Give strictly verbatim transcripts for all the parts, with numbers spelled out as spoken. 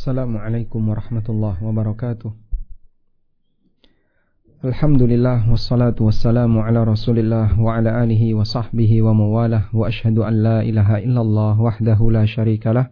Assalamualaikum warahmatullahi wabarakatuh. Alhamdulillah wassalatu wassalamu ala Rasulillah wa ala alihi wa sahbihi wa mawalah wa ashhadu an la ilaha illallah wahdahu la syarikalah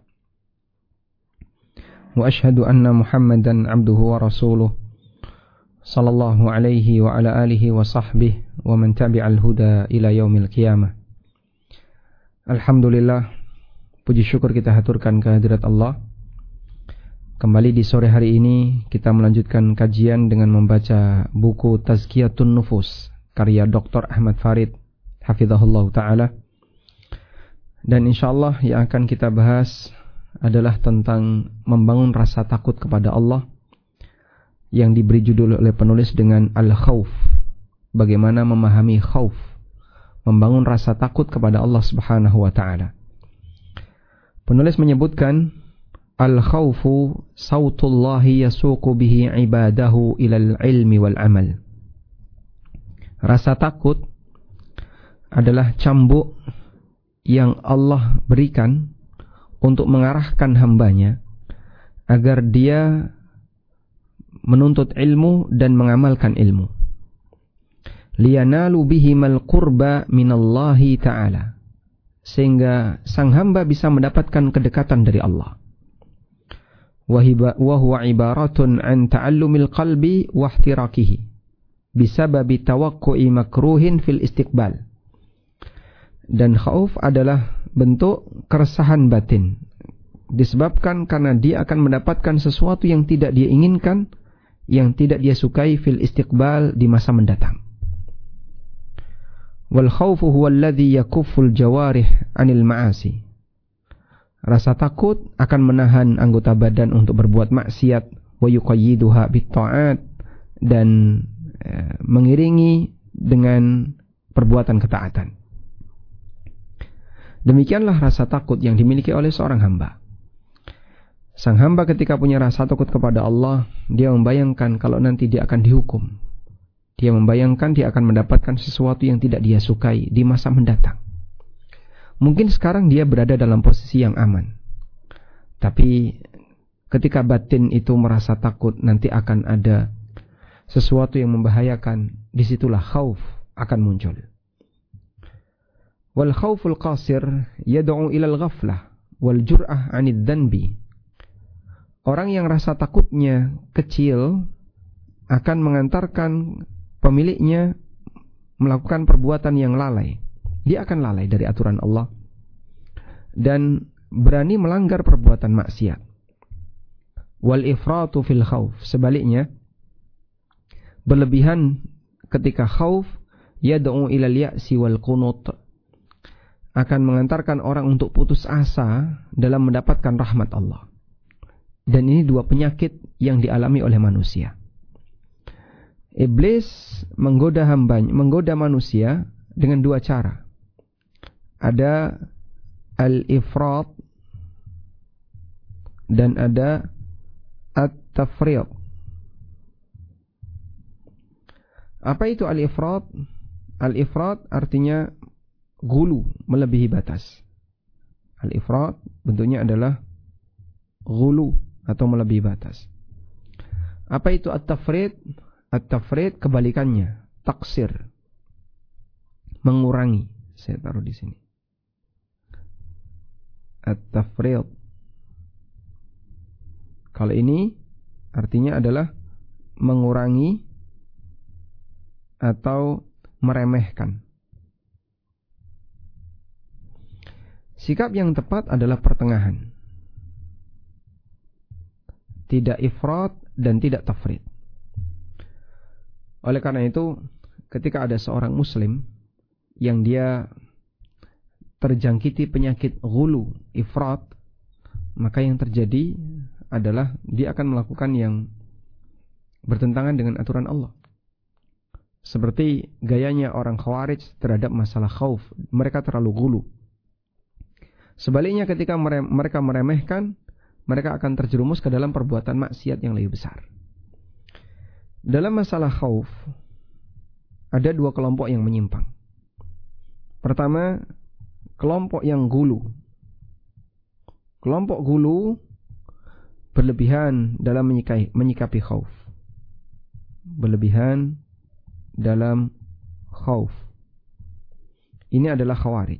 wa ashhadu anna Muhammadan abduhu wa rasuluh sallallahu alaihi wa ala alihi wa sahbihi wa man tabi'al huda ila yaumil qiyamah. Alhamdulillah, puji syukur kita haturkan kehadirat Allah. Kembali di sore hari ini kita melanjutkan kajian dengan membaca buku Tazkiyatun Nufus karya Doktor Ahmad Farid hafizahullah ta'ala. Dan insyaallah yang akan kita bahas adalah tentang membangun rasa takut kepada Allah yang diberi judul oleh penulis dengan Al-Khawf. Bagaimana memahami khauf, membangun rasa takut kepada Allah Subhanahu wa ta'ala. Penulis menyebutkan Al-khawfu sautullahi yasuqu bihi ibadahu ilal ilmi wal amal. Rasa takut adalah cambuk yang Allah berikan untuk mengarahkan hambanya agar dia menuntut ilmu dan mengamalkan ilmu. Liyanalu bihimal qurba minallahi ta'ala, sehingga sang hamba bisa mendapatkan kedekatan dari Allah. Wa huwa ibaratun an ta'allumil qalbi wa ihtirakihi bisababi tawaqqu'i makruhin fil istiqbal. Dan khauf adalah bentuk keresahan batin disebabkan karena dia akan mendapatkan sesuatu yang tidak dia inginkan, yang tidak dia sukai fil istiqbal, di masa mendatang. Wal khaufu huwa alladhi yakufful jawarih 'anil ma'asi. Rasa takut akan menahan anggota badan untuk berbuat maksiat, wa yuqayyiduha bit-ta'at, dan e, mengiringi dengan perbuatan ketaatan. Demikianlah rasa takut yang dimiliki oleh seorang hamba. Sang hamba ketika punya rasa takut kepada Allah, dia membayangkan kalau nanti dia akan dihukum. Dia membayangkan dia akan mendapatkan sesuatu yang tidak dia sukai di masa mendatang. Mungkin sekarang dia berada dalam posisi yang aman, tapi ketika batin itu merasa takut nanti akan ada sesuatu yang membahayakan, disitulah khauf akan muncul. Wal khauful qasir yad'u ilal ghaflah wal jur'ah 'anid dhanbi. Orang yang rasa takutnya kecil akan mengantarkan pemiliknya melakukan perbuatan yang lalai. Dia akan lalai dari aturan Allah dan berani melanggar perbuatan maksiat. Wal ifratu fil khauf, sebaliknya berlebihan ketika khauf yad'u ilal ya'si wal qunut, akan mengantarkan orang untuk putus asa dalam mendapatkan rahmat Allah. Dan ini dua penyakit yang dialami oleh manusia. Iblis menggoda hambanya, menggoda manusia dengan dua cara. Ada al-ifrat dan ada at-tafriq. Apa itu al-ifrat? Al-ifrat artinya gulu, melebihi batas. Al-ifrat bentuknya adalah gulu atau melebihi batas. Apa itu at-tafriq? At-tafriq kebalikannya, taksir, mengurangi. Saya taruh di sini. At-tafriq. Kalau ini artinya adalah mengurangi atau meremehkan. Sikap yang tepat adalah pertengahan. Tidak ifrat dan tidak tafriq. Oleh karena itu, ketika ada seorang muslim yang dia terjangkiti penyakit ghulu, ifrat, maka yang terjadi adalah dia akan melakukan yang bertentangan dengan aturan Allah. Seperti gayanya orang Khawarij terhadap masalah khauf, mereka terlalu ghulu. Sebaliknya ketika mereka meremehkan, mereka akan terjerumus ke dalam perbuatan maksiat yang lebih besar. Dalam masalah khauf ada dua kelompok yang menyimpang. Pertama, kelompok yang gulu. Kelompok gulu berlebihan dalam menyikapi, menyikapi khauf. Berlebihan dalam khauf. Ini adalah khawarij.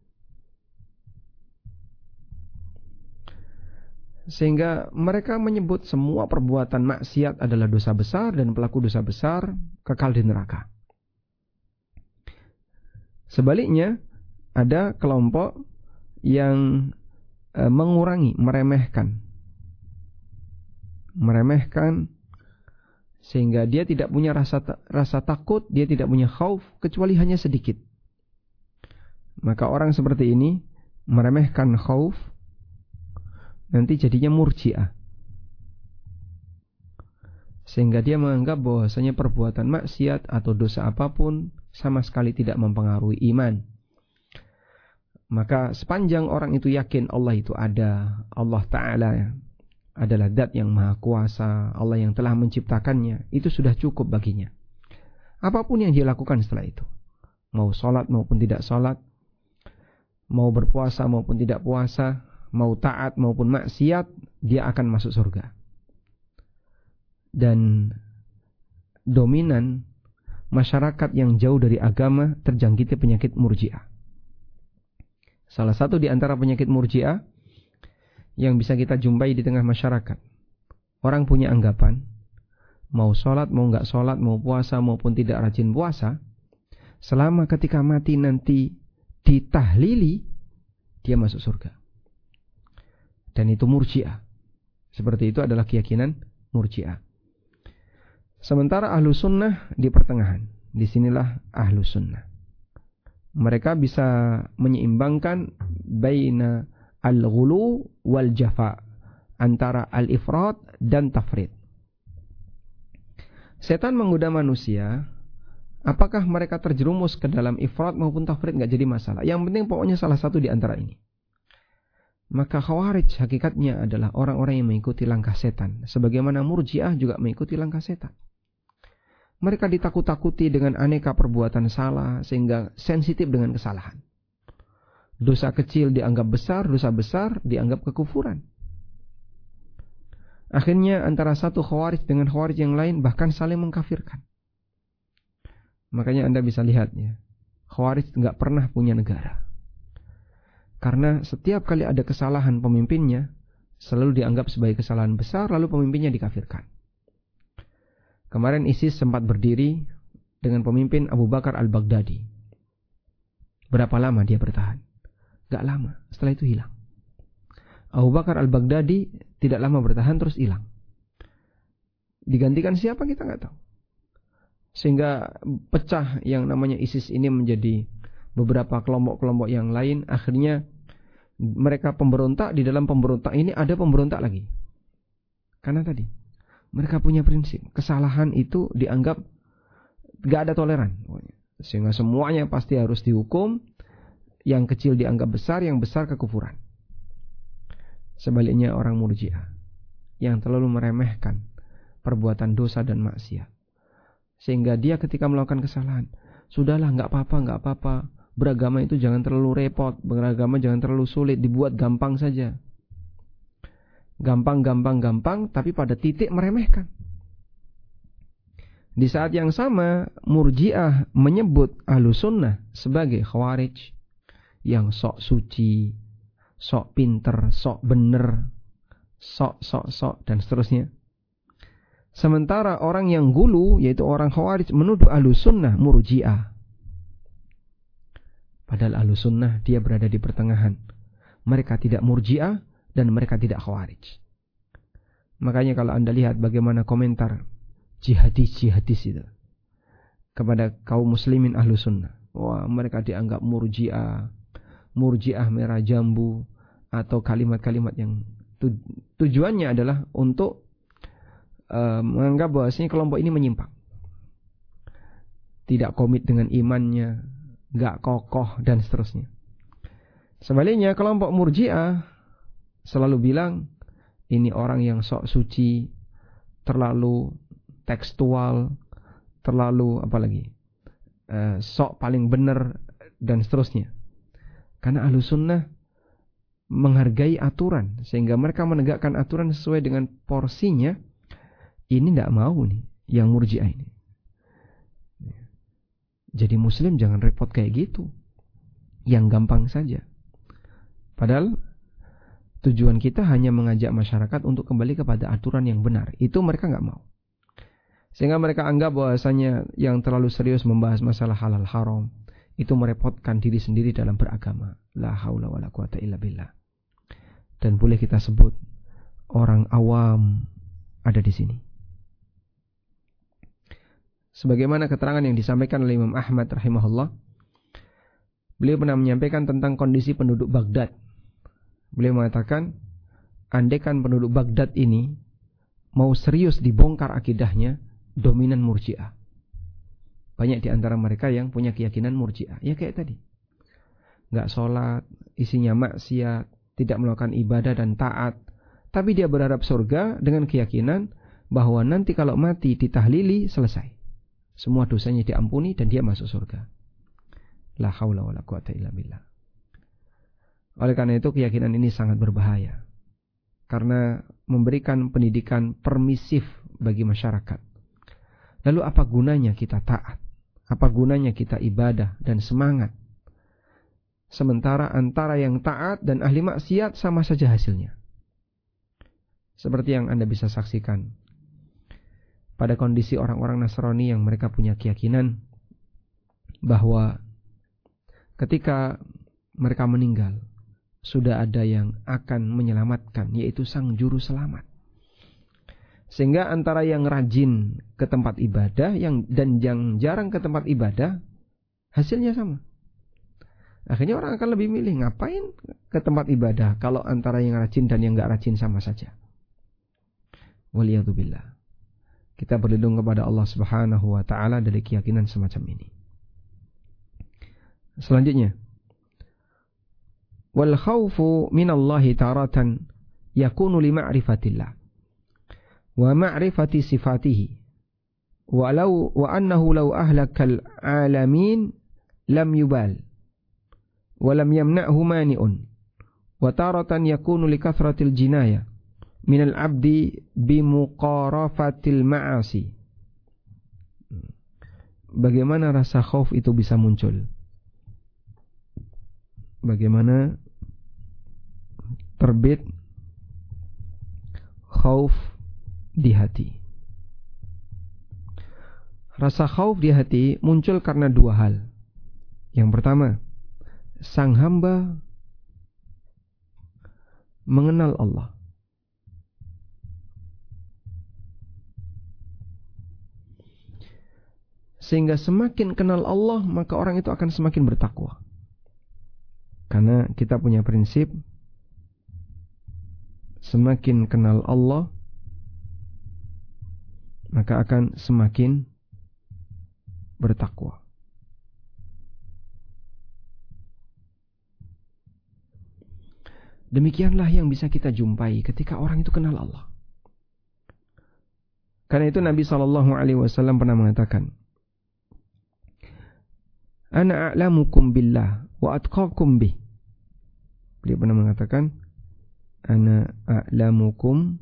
Sehingga mereka menyebut semua perbuatan maksiat adalah dosa besar dan pelaku dosa besar kekal di neraka. Sebaliknya, ada kelompok yang e, mengurangi, meremehkan. Meremehkan sehingga dia tidak punya rasa rasa takut, dia tidak punya khauf kecuali hanya sedikit. Maka orang seperti ini meremehkan khauf, nanti jadinya murji'ah. Sehingga dia menganggap bahwasanya perbuatan maksiat atau dosa apapun sama sekali tidak mempengaruhi iman. Maka sepanjang orang itu yakin Allah itu ada, Allah Ta'ala adalah zat yang maha kuasa, Allah yang telah menciptakannya, itu sudah cukup baginya. Apapun yang dia lakukan setelah itu, mau sholat maupun tidak sholat, mau berpuasa maupun tidak puasa, mau taat maupun maksiat, dia akan masuk surga. Dan dominan masyarakat yang jauh dari agama terjangkiti penyakit murji'ah. Salah satu di antara penyakit murji'ah yang bisa kita jumpai di tengah masyarakat, orang punya anggapan mau sholat, mau nggak sholat, mau puasa maupun tidak rajin puasa, selama ketika mati nanti ditahlili, dia masuk surga. Dan itu murji'ah. Seperti itu adalah keyakinan murji'ah. Sementara ahlu sunnah di pertengahan. Disinilah ahlu sunnah. Mereka bisa menyeimbangkan baina al-ghulu wal jafa, antara al-ifrat dan tafrid. Setan menggoda manusia, apakah mereka terjerumus ke dalam ifrat maupun tafrid nggak jadi masalah. Yang penting pokoknya salah satu di antara ini. Maka khawarij hakikatnya adalah orang-orang yang mengikuti langkah setan, sebagaimana murji'ah juga mengikuti langkah setan. Mereka ditakut-takuti dengan aneka perbuatan salah sehingga sensitif dengan kesalahan. Dosa kecil dianggap besar, dosa besar dianggap kekufuran. Akhirnya antara satu khawarij dengan khawarij yang lain bahkan saling mengkafirkan. Makanya Anda bisa lihat ya, khawarij enggak pernah punya negara. Karena setiap kali ada kesalahan pemimpinnya selalu dianggap sebagai kesalahan besar, lalu pemimpinnya dikafirkan. Kemarin ISIS sempat berdiri dengan pemimpin Abu Bakar al-Baghdadi. Berapa lama dia bertahan? Gak lama, setelah itu hilang. Abu Bakar al-Baghdadi tidak lama bertahan terus hilang. Digantikan siapa kita gak tahu. Sehingga pecah yang namanya ISIS ini menjadi beberapa kelompok-kelompok yang lain. Akhirnya mereka pemberontak, di dalam pemberontak ini ada pemberontak lagi. Karena tadi mereka punya prinsip, kesalahan itu dianggap gak ada toleran, sehingga semuanya pasti harus dihukum. Yang kecil dianggap besar, yang besar kekufuran. Sebaliknya orang murji'ah yang terlalu meremehkan perbuatan dosa dan maksiat, sehingga dia ketika melakukan kesalahan, sudahlah gak apa-apa, gak apa-apa, beragama itu jangan terlalu repot, beragama jangan terlalu sulit, dibuat gampang saja. Gampang, gampang, gampang, tapi pada titik meremehkan. Di saat yang sama, murji'ah menyebut ahlu sunnah sebagai khawarij yang sok suci, sok pinter, sok bener, sok, sok, sok, dan seterusnya. Sementara orang yang gulu, yaitu orang khawarij, menuduh ahlu sunnah murji'ah. Padahal ahlu sunnah dia berada di pertengahan. Mereka tidak murji'ah dan mereka tidak khawarij. Makanya kalau Anda lihat bagaimana komentar jihadis-jihadis itu kepada kaum muslimin ahlu sunnah, wah mereka dianggap murji'ah, murji'ah merah jambu, atau kalimat-kalimat yang tu, tujuannya adalah untuk uh, menganggap bahwasanya kelompok ini menyimpang, tidak komit dengan imannya, gak kokoh dan seterusnya. Sebaliknya kelompok murji'ah selalu bilang ini orang yang sok suci, terlalu tekstual, terlalu apa lagi, uh, sok paling benar dan seterusnya. Karena ahlu sunnah menghargai aturan, sehingga mereka menegakkan aturan sesuai dengan porsinya. Ini tidak mau nih yang murji'ah ini. Jadi muslim jangan repot kayak gitu, yang gampang saja. Padahal tujuan kita hanya mengajak masyarakat untuk kembali kepada aturan yang benar. Itu mereka nggak mau. Sehingga mereka anggap bahwasanya yang terlalu serius membahas masalah halal haram itu merepotkan diri sendiri dalam beragama. La haula wala quwata illa billah. Dan boleh kita sebut orang awam ada di sini. Sebagaimana keterangan yang disampaikan oleh Imam Ahmad rahimahullah, beliau pernah menyampaikan tentang kondisi penduduk Baghdad. Beliau mengatakan, andaikan penduduk Baghdad ini mau serius dibongkar akidahnya, dominan murji'ah. Banyak di antara mereka yang punya keyakinan murji'ah. Ya kayak tadi. Nggak sholat, isinya maksiat, tidak melakukan ibadah dan taat. Tapi dia berharap surga dengan keyakinan bahwa nanti kalau mati ditahlili, selesai. Semua dosanya diampuni dan dia masuk surga. La haula wala quwata illa billah. Oleh karena itu keyakinan ini sangat berbahaya. Karena memberikan pendidikan permisif bagi masyarakat. Lalu apa gunanya kita taat? Apa gunanya kita ibadah dan semangat? Sementara antara yang taat dan ahli maksiat sama saja hasilnya. Seperti yang Anda bisa saksikan pada kondisi orang-orang Nasrani yang mereka punya keyakinan bahwa ketika mereka meninggal sudah ada yang akan menyelamatkan, yaitu sang juru selamat. Sehingga antara yang rajin ke tempat ibadah yang dan yang jarang ke tempat ibadah, hasilnya sama. Akhirnya orang akan lebih milih ngapain ke tempat ibadah kalau antara yang rajin dan yang gak rajin sama saja. Waliyadzubillah. Kita berlindung kepada Allah Subhanahu wa taala dari keyakinan semacam ini. Selanjutnya, wal khaufu minallahi taratan yakunu li ma'rifatillah wa ma'rifati sifatihi walau wa annahu law ahlakal alamin lam yubal wa lam yamna'hu mani'un wa taratan yakunu li kathratil jinayah minal abdi bimuqarafatil ma'asi. Bagaimana rasa khauf itu bisa muncul? Bagaimana terbit khauf di hati? Rasa khauf di hati muncul karena dua hal. Yang pertama, sang hamba mengenal Allah. Sehingga semakin kenal Allah, maka orang itu akan semakin bertakwa. Karena kita punya prinsip, semakin kenal Allah, maka akan semakin bertakwa. Demikianlah yang bisa kita jumpai ketika orang itu kenal Allah. Karena itu Nabi shallallahu alaihi wasallam pernah mengatakan, Ana a'lamukum billah wa atqakum bih. Beliau pernah mengatakan, Ana a'lamukum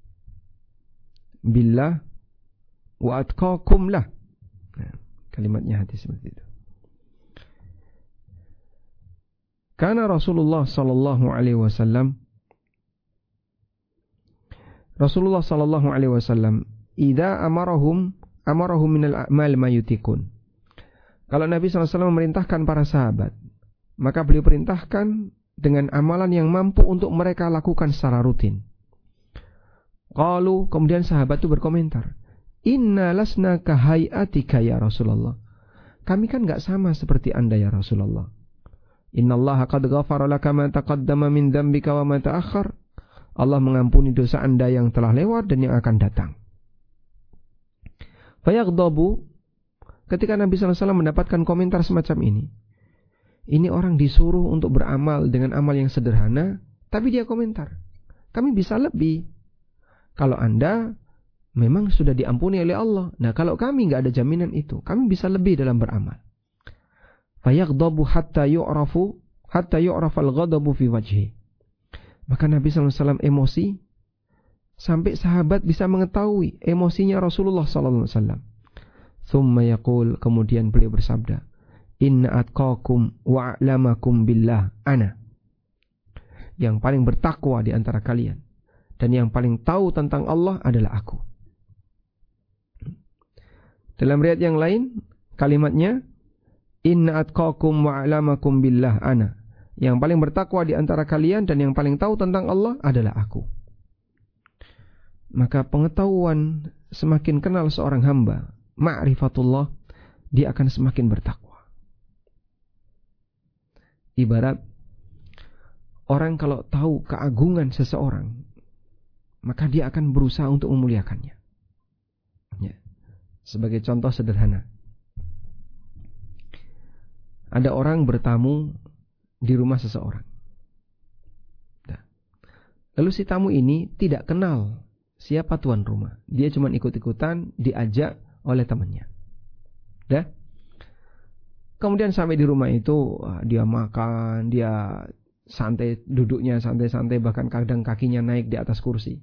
billah wa atqakum lah. Nah, kalimatnya hati seperti itu. Karena Rasulullah sallallahu alaihi wasallam Rasulullah sallallahu alaihi wasallam idza amarahum amarahum minal a'mal ma yutikun. Kalau Nabi shallallahu alaihi wasallam memerintahkan para sahabat, maka beliau perintahkan dengan amalan yang mampu untuk mereka lakukan secara rutin. Qalu, kemudian sahabat itu berkomentar, Inna lasna kahai'atika ya Rasulullah. Kami kan gak sama seperti anda ya Rasulullah. Inna allaha qad ghafara laka ma taqaddama min dzambika wa ma ta'akhkhar. Allah mengampuni dosa anda yang telah lewat dan yang akan datang. Fayaghdabu. Ketika Nabi shallallahu alaihi wasallam mendapatkan komentar semacam ini, ini orang disuruh untuk beramal dengan amal yang sederhana, tapi dia komentar, kami bisa lebih. Kalau anda memang sudah diampuni oleh Allah, nah kalau kami nggak ada jaminan itu, kami bisa lebih dalam beramal. Fayaghdabu hatta yu'rafu hatta yu'rafal ghadabu fi wajhi. Maka Nabi sallallahu alaihi wasallam emosi sampai sahabat bisa mengetahui emosinya Rasulullah sallallahu alaihi wasallam. Thumma yaqul, kemudian beliau bersabda, inna atqakum wa a'lamakum billah ana. Yang paling bertakwa di antara kalian dan yang paling tahu tentang Allah adalah aku. Dalam riwayat yang lain kalimatnya, inna atqakum wa a'lamakum billah ana. Yang paling bertakwa di antara kalian dan yang paling tahu tentang Allah adalah aku. Maka pengetahuan, semakin kenal seorang hamba, ma'rifatullah, dia akan semakin bertakwa. Ibarat orang kalau tahu keagungan seseorang, maka dia akan berusaha untuk memuliakannya. Ya. Sebagai contoh sederhana, ada orang bertamu di rumah seseorang. Nah, lalu si tamu ini tidak kenal siapa tuan rumah. Dia cuma ikut-ikutan diajak oleh temannya. Dah. Kemudian sampai di rumah itu dia makan, dia santai, duduknya santai-santai, bahkan kadang kakinya naik di atas kursi.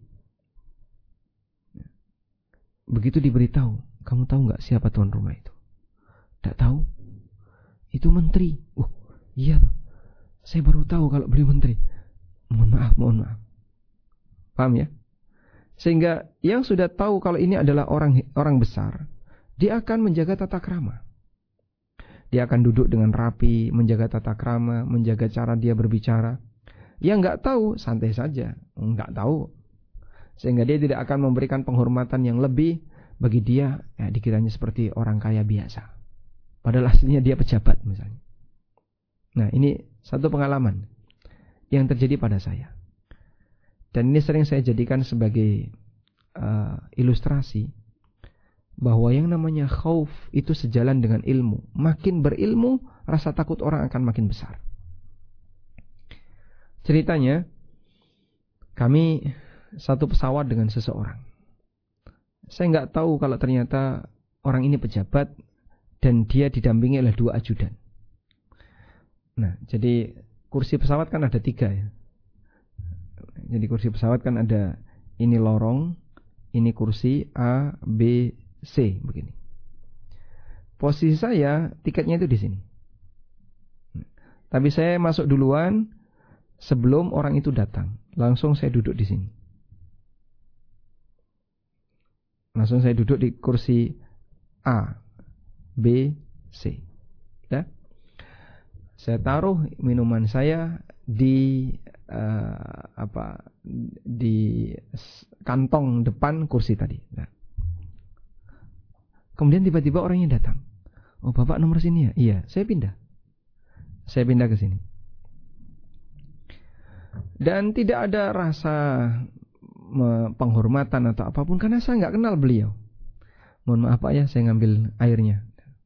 Begitu diberitahu, kamu tahu nggak siapa tuan rumah itu? Tidak tahu. Itu menteri. Oh, iya. Saya baru tahu kalau beliau menteri. Mohon maaf, mohon maaf. Paham ya? Sehingga yang sudah tahu kalau ini adalah orang orang besar, dia akan menjaga tata krama. Dia akan duduk dengan rapi, menjaga tata krama, menjaga cara dia berbicara. Yang nggak tahu, santai saja, nggak tahu. Sehingga dia tidak akan memberikan penghormatan yang lebih bagi dia, ya, dikiranya seperti orang kaya biasa. Padahal aslinya dia pejabat misalnya. Nah, ini satu pengalaman yang terjadi pada saya. Dan ini sering saya jadikan sebagai uh, ilustrasi bahwa yang namanya khauf itu sejalan dengan ilmu. Makin berilmu, rasa takut orang akan makin besar. Ceritanya, kami satu pesawat dengan seseorang. Saya nggak tahu kalau ternyata orang ini pejabat dan dia didampingi oleh dua ajudan. Nah, jadi kursi pesawat kan ada tiga ya. Jadi kursi pesawat kan ada, ini lorong, ini kursi A, B, C, begini. Posisi saya, tiketnya itu di sini. Tapi saya masuk duluan sebelum orang itu datang. Langsung saya duduk di sini. Langsung saya duduk di kursi A, B, C. Ya? Saya taruh minuman saya di uh, apa di kantong depan kursi tadi. Nah. Kemudian tiba-tiba orangnya datang. Oh, Bapak nomor sini ya? Iya, saya pindah. Saya pindah ke sini. Dan tidak ada rasa penghormatan atau apapun karena saya nggak kenal beliau. Mohon maaf Pak ya, saya ngambil airnya.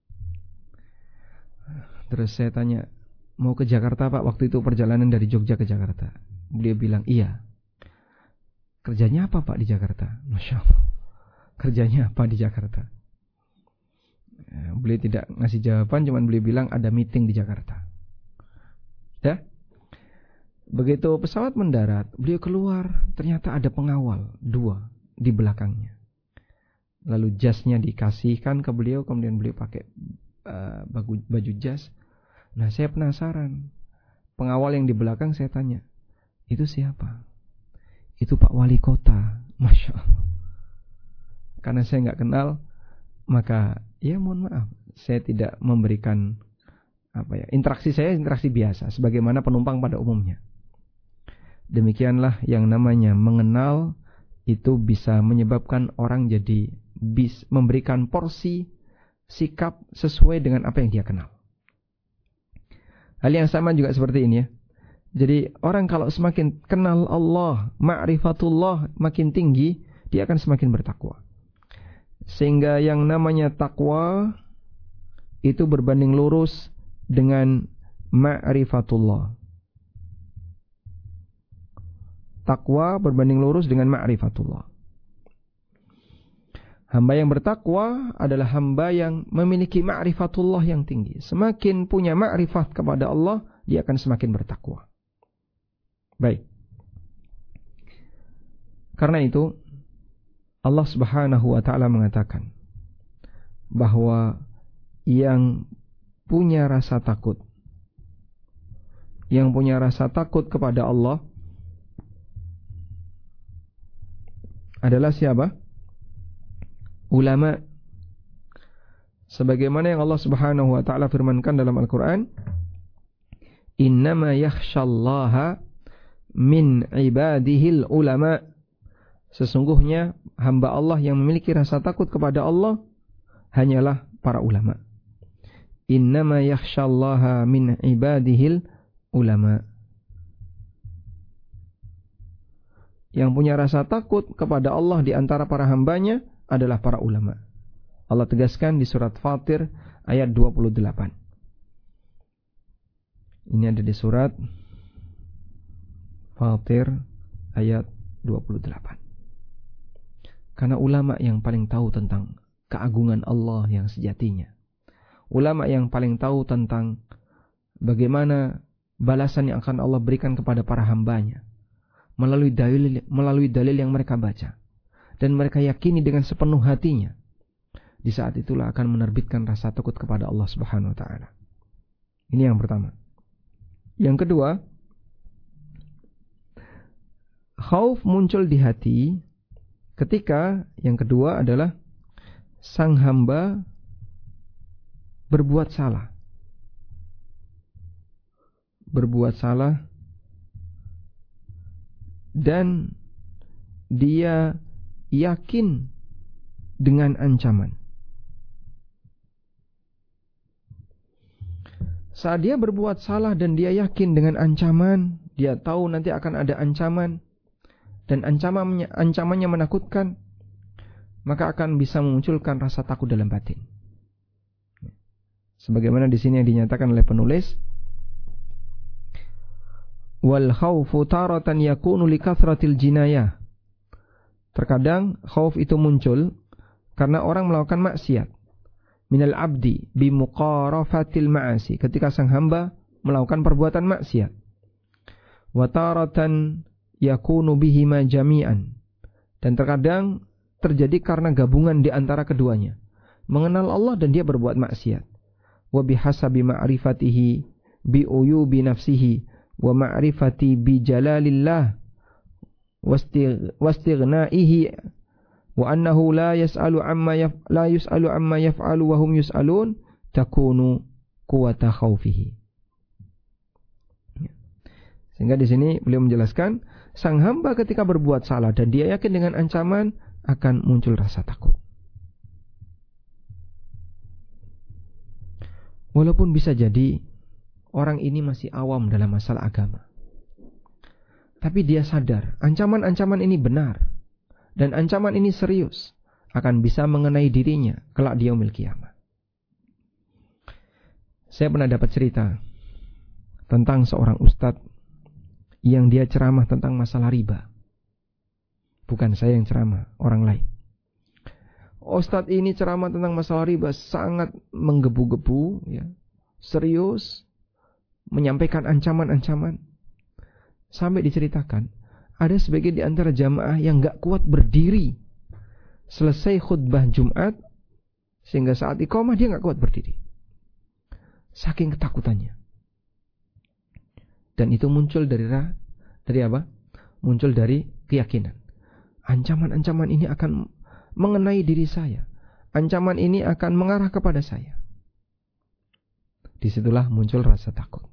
Terus saya tanya, mau ke Jakarta Pak? Waktu itu perjalanan dari Jogja ke Jakarta. Beliau bilang, iya. Kerjanya apa Pak di Jakarta? Masya Allah. Kerjanya apa di Jakarta? Beliau tidak ngasih jawaban, cuman beliau bilang ada meeting di Jakarta. Ya. Begitu pesawat mendarat, beliau keluar, ternyata ada pengawal dua di belakangnya. Lalu jasnya dikasihkan ke beliau, kemudian beliau pakai uh, baju, baju jas. Nah, saya penasaran. Pengawal yang di belakang saya tanya, itu siapa? Itu Pak Wali Kota. Masya Allah. Karena saya nggak kenal, maka ya mohon maaf, saya tidak memberikan apa ya, interaksi saya interaksi biasa, sebagaimana penumpang pada umumnya. Demikianlah yang namanya mengenal itu bisa menyebabkan orang jadi bis memberikan porsi sikap sesuai dengan apa yang dia kenal. Hal yang sama juga seperti ini ya. Jadi orang kalau semakin kenal Allah, ma'rifatullah makin tinggi, dia akan semakin bertakwa. Sehingga yang namanya takwa itu berbanding lurus dengan ma'rifatullah. Takwa berbanding lurus dengan ma'rifatullah. Hamba yang bertakwa adalah hamba yang memiliki ma'rifatullah yang tinggi. Semakin punya ma'rifat kepada Allah, dia akan semakin bertakwa. Baik. Karena itu Allah Subhanahu wa taala mengatakan bahwa yang punya rasa takut, yang punya rasa takut kepada Allah adalah siapa? Ulama. Sebagaimana yang Allah Subhanahu wa taala firmankan dalam Al-Qur'an, "Innama yakhshallaha min ibadihil ulama." Sesungguhnya hamba Allah yang memiliki rasa takut kepada Allah hanyalah para ulama. Innama yakhshallaha min ibadihil ulama. Yang punya rasa takut kepada Allah di antara para hambanya adalah para ulama. Allah tegaskan di surat Fatir ayat dua puluh delapan. Ini ada di surat Fatir ayat dua puluh delapan. Karena ulama yang paling tahu tentang keagungan Allah yang sejatinya. Ulama yang paling tahu tentang bagaimana balasan yang akan Allah berikan kepada para hambanya melalui dalil, melalui dalil yang mereka baca dan mereka yakini dengan sepenuh hatinya. Di saat itulah akan menerbitkan rasa takut kepada Allah Subhanahu wa taala. Ini yang pertama. Yang kedua, khauf muncul di hati ketika yang kedua adalah sang hamba berbuat salah. Berbuat salah dan dia yakin dengan ancaman. Saat dia berbuat salah dan dia yakin dengan ancaman, dia tahu nanti akan ada ancaman dan ancamannya ancamannya menakutkan, maka akan bisa memunculkan rasa takut dalam batin. Sebagaimana di sini yang dinyatakan oleh penulis, wal khaufu taratan yakunu li kathratil jinayah. Terkadang khauf itu muncul karena orang melakukan maksiat. Minal abdi bi muqarafatil ma'asi, ketika sang hamba melakukan perbuatan maksiat. Wa taratan yakunu bihima jami'an, dan terkadang terjadi karena gabungan di antara keduanya, mengenal Allah dan dia berbuat maksiat. Wa bihasabi ma'rifatihi bi uyubi nafsihi wa ma'rifati bi jalalillah wastighna'ihi wa annahu la yas'alu amma yaf la yus'alu amma yaf'alu wa hum yus'alun takunu quwwata khaufihi. Sehingga di sini beliau menjelaskan sang hamba ketika berbuat salah dan dia yakin dengan ancaman akan muncul rasa takut. Walaupun bisa jadi orang ini masih awam dalam masalah agama, tapi dia sadar ancaman-ancaman ini benar dan ancaman ini serius, akan bisa mengenai dirinya kelak di yaumil qiyamah. Saya pernah dapat cerita tentang seorang ustadz yang dia ceramah tentang masalah riba. Bukan saya yang ceramah, orang lain. Ustadz ini ceramah tentang masalah riba sangat menggebu-gebu, ya, serius, menyampaikan ancaman-ancaman. Sampai diceritakan ada sebagian di antara jamaah yang gak kuat berdiri selesai khutbah Jumat, sehingga saat iqamah dia gak kuat berdiri, saking ketakutannya. Dan itu muncul dari dari apa? Muncul dari keyakinan. Ancaman-ancaman ini akan mengenai diri saya. Ancaman ini akan mengarah kepada saya. Disitulah muncul rasa takut.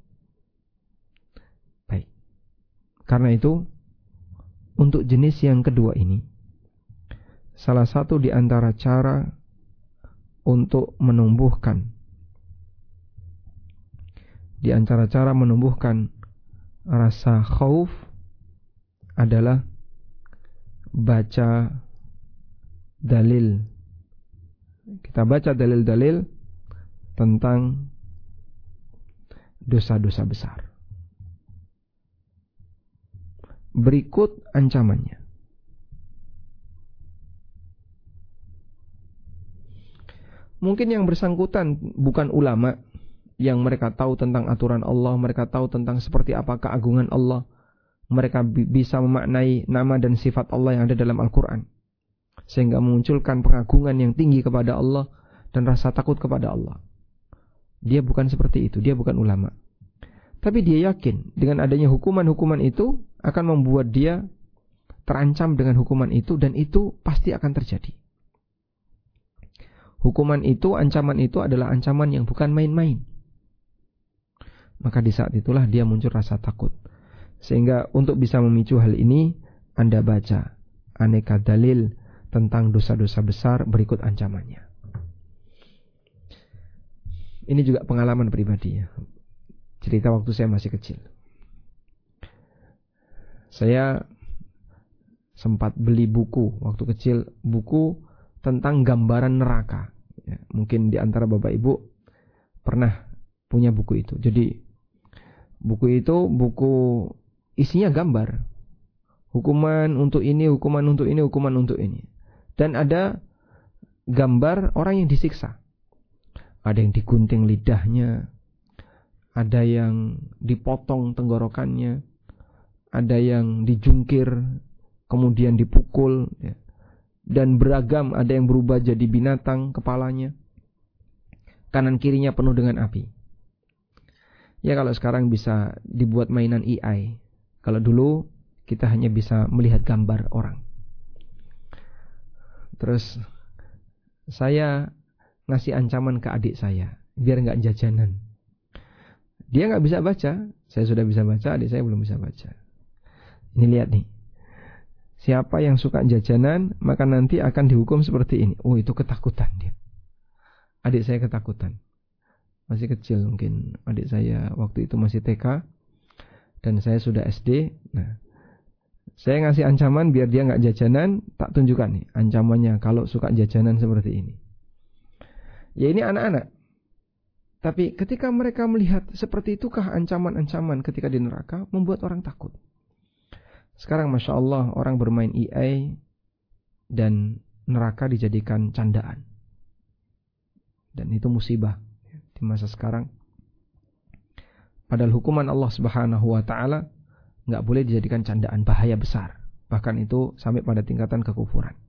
Baik. Karena itu, untuk jenis yang kedua ini, salah satu di antara cara untuk menumbuhkan, di antara cara menumbuhkan rasa khauf adalah baca dalil. Kita baca dalil-dalil tentang dosa-dosa besar. Berikut ancamannya. Mungkin yang bersangkutan bukan ulama yang mereka tahu tentang aturan Allah, mereka tahu tentang seperti apa keagungan Allah, mereka bi- bisa memaknai nama dan sifat Allah yang ada dalam Al-Quran, sehingga memunculkan pengagungan yang tinggi kepada Allah dan rasa takut kepada Allah. Dia bukan seperti itu, dia bukan ulama. Tapi dia yakin dengan adanya hukuman-hukuman itu akan membuat dia terancam dengan hukuman itu, dan itu pasti akan terjadi. Hukuman itu, ancaman itu adalah ancaman yang bukan main-main. Maka di saat itulah dia muncul rasa takut. Sehingga untuk bisa memicu hal ini, Anda baca aneka dalil tentang dosa-dosa besar berikut ancamannya. Ini juga pengalaman pribadi ya. Cerita waktu saya masih kecil. Saya sempat beli buku waktu kecil, buku tentang gambaran neraka. Ya, mungkin di antara Bapak Ibu pernah punya buku itu. Jadi buku itu buku isinya gambar. Hukuman untuk ini, hukuman untuk ini, hukuman untuk ini. Dan ada gambar orang yang disiksa. Ada yang digunting lidahnya, ada yang dipotong tenggorokannya, ada yang dijungkir, kemudian dipukul, ya. Dan beragam, ada yang berubah jadi binatang kepalanya, kanan kirinya penuh dengan api. Ya kalau sekarang bisa dibuat mainan A I, kalau dulu kita hanya bisa melihat gambar orang. Terus saya ngasih ancaman ke adik saya, biar gak jajanan. Dia gak bisa baca, saya sudah bisa baca, adik saya belum bisa baca. Ini lihat nih, siapa yang suka jajanan, maka nanti akan dihukum seperti ini. Oh, itu ketakutan dia. Adik saya ketakutan. Masih kecil mungkin, adik saya waktu itu masih T K, dan saya sudah S D. Nah, saya ngasih ancaman biar dia gak jajanan, tak tunjukkan nih ancamannya kalau suka jajanan seperti ini. Ya ini anak-anak. Tapi ketika mereka melihat seperti itukah ancaman-ancaman ketika di neraka, membuat orang takut. Sekarang Masya Allah orang bermain A I dan neraka dijadikan candaan. Dan itu musibah di masa sekarang. Padahal hukuman Allah Subhanahu wa Ta'ala gak boleh dijadikan candaan, bahaya besar. Bahkan itu sampai pada tingkatan kekufuran.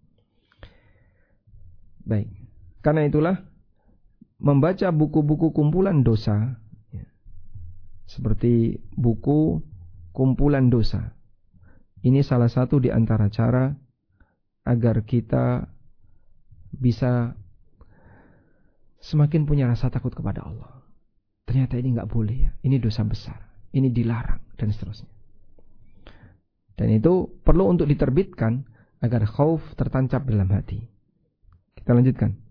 Baik, karena itulah membaca buku-buku kumpulan dosa, ya, seperti buku kumpulan dosa, ini salah satu di antara cara agar kita bisa semakin punya rasa takut kepada Allah. Ternyata ini gak boleh ya, ini dosa besar, ini dilarang, dan seterusnya. Dan itu perlu untuk diterbitkan agar khauf tertancap dalam hati. Kita lanjutkan.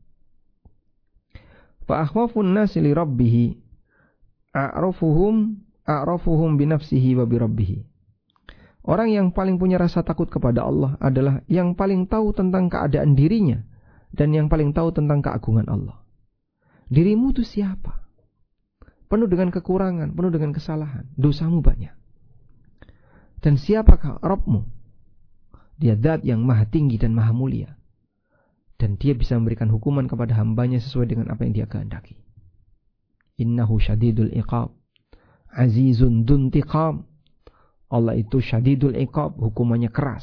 Fa akhwafun nasi li rabbih a'rafuhum a'rafuhum bi nafsihi wa bi rabbih. Orang yang paling punya rasa takut kepada Allah adalah yang paling tahu tentang keadaan dirinya dan yang paling tahu tentang keagungan Allah. Dirimu itu siapa? Penuh dengan kekurangan, penuh dengan kesalahan, dosamu banyak. Dan siapakah Rabbmu? Dia zat yang maha tinggi dan maha mulia. Dan dia bisa memberikan hukuman kepada hambanya sesuai dengan apa yang dia kehendaki. Innahu syadidul iqab, azizun duntiqam. Allah itu syadidul iqab, hukumannya keras.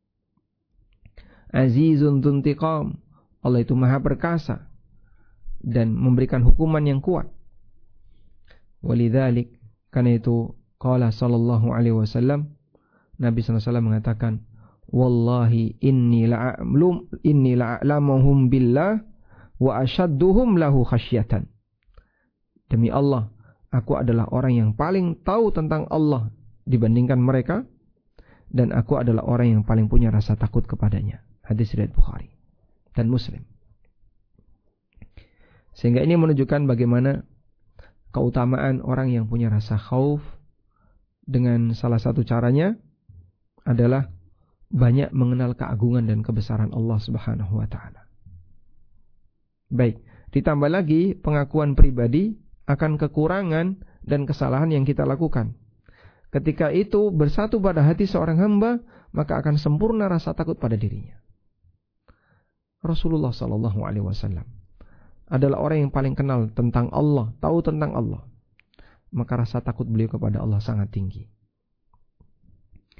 Azizun duntiqam, Allah itu maha perkasa dan memberikan hukuman yang kuat. Walidzalik, karena itu qala sallallahu alaihi wasallam, Nabi sallallahu alaihi wasallam mengatakan, wallahi inni la'amlum inni la'lamuhum billah wa ashadduhum lahu khasyatan. Demi Allah, aku adalah orang yang paling tahu tentang Allah dibandingkan mereka, dan aku adalah orang yang paling punya rasa takut kepadanya. Hadis riwayat Bukhari dan Muslim. Sehingga ini menunjukkan bagaimana keutamaan orang yang punya rasa khauf, dengan salah satu caranya adalah banyak mengenal keagungan dan kebesaran Allah Subhanahu wa Ta'ala. Baik, ditambah lagi pengakuan pribadi akan kekurangan dan kesalahan yang kita lakukan. Ketika itu bersatu pada hati seorang hamba, maka akan sempurna rasa takut pada dirinya. Rasulullah sallallahu alaihi wasallam adalah orang yang paling kenal tentang Allah, tahu tentang Allah. Maka rasa takut beliau kepada Allah sangat tinggi.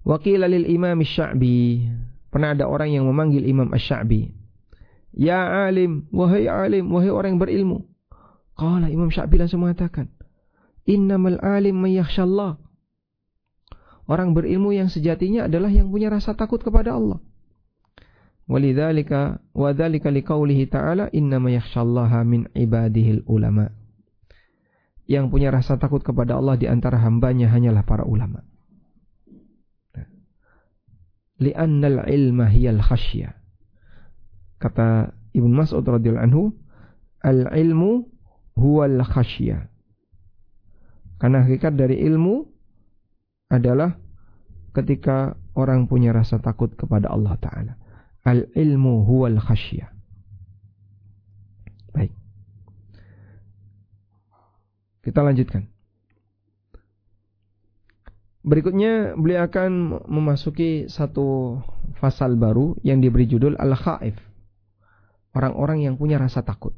Wa qila lil Imam Asy-Sya'bi, pernah ada orang yang memanggil Imam Asy-Sya'bi, "Ya alim, wahai alim, wahai orang yang berilmu." Qala, Imam Sya'bi langsung mengatakan, "Innamal alim may yakhshallah." Orang berilmu yang sejatinya adalah yang punya rasa takut kepada Allah. Walidzalika wa dzalika liqaulihi ta'ala, "Innama yakhshallaha min ibadihil ulama." Yang punya rasa takut kepada Allah di antara hambanya hanyalah para ulama. Li'annal ilma hiyal khasyah. Kata Ibnu Mas'ud radhiyallahu anhu, al-ilmu huwal khasyah. Karena hakikat dari ilmu adalah ketika orang punya rasa takut kepada Allah Ta'ala. Al-ilmu huwal khasyah. Baik. Kita lanjutkan. Berikutnya beliau akan memasuki satu fasal baru yang diberi judul Al-Khaif. Orang-orang yang punya rasa takut.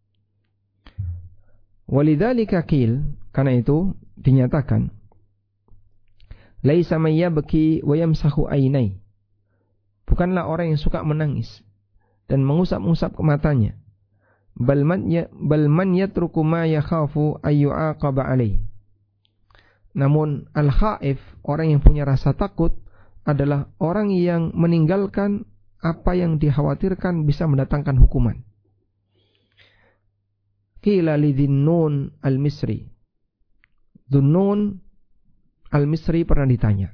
Walidzalika qil, karena itu dinyatakan, laisa may yabki wa yamsahu ainai. Bukanlah orang yang suka menangis dan mengusap-usap ke matanya. Bal man ya bal man yatruku ma yakhafu ayyu'aqaba alaihi. Namun al-khaif, orang yang punya rasa takut, adalah orang yang meninggalkan apa yang dikhawatirkan bisa mendatangkan hukuman. Qila li Dhunnun al-Misri. Dhunnun al-Misri pernah ditanya,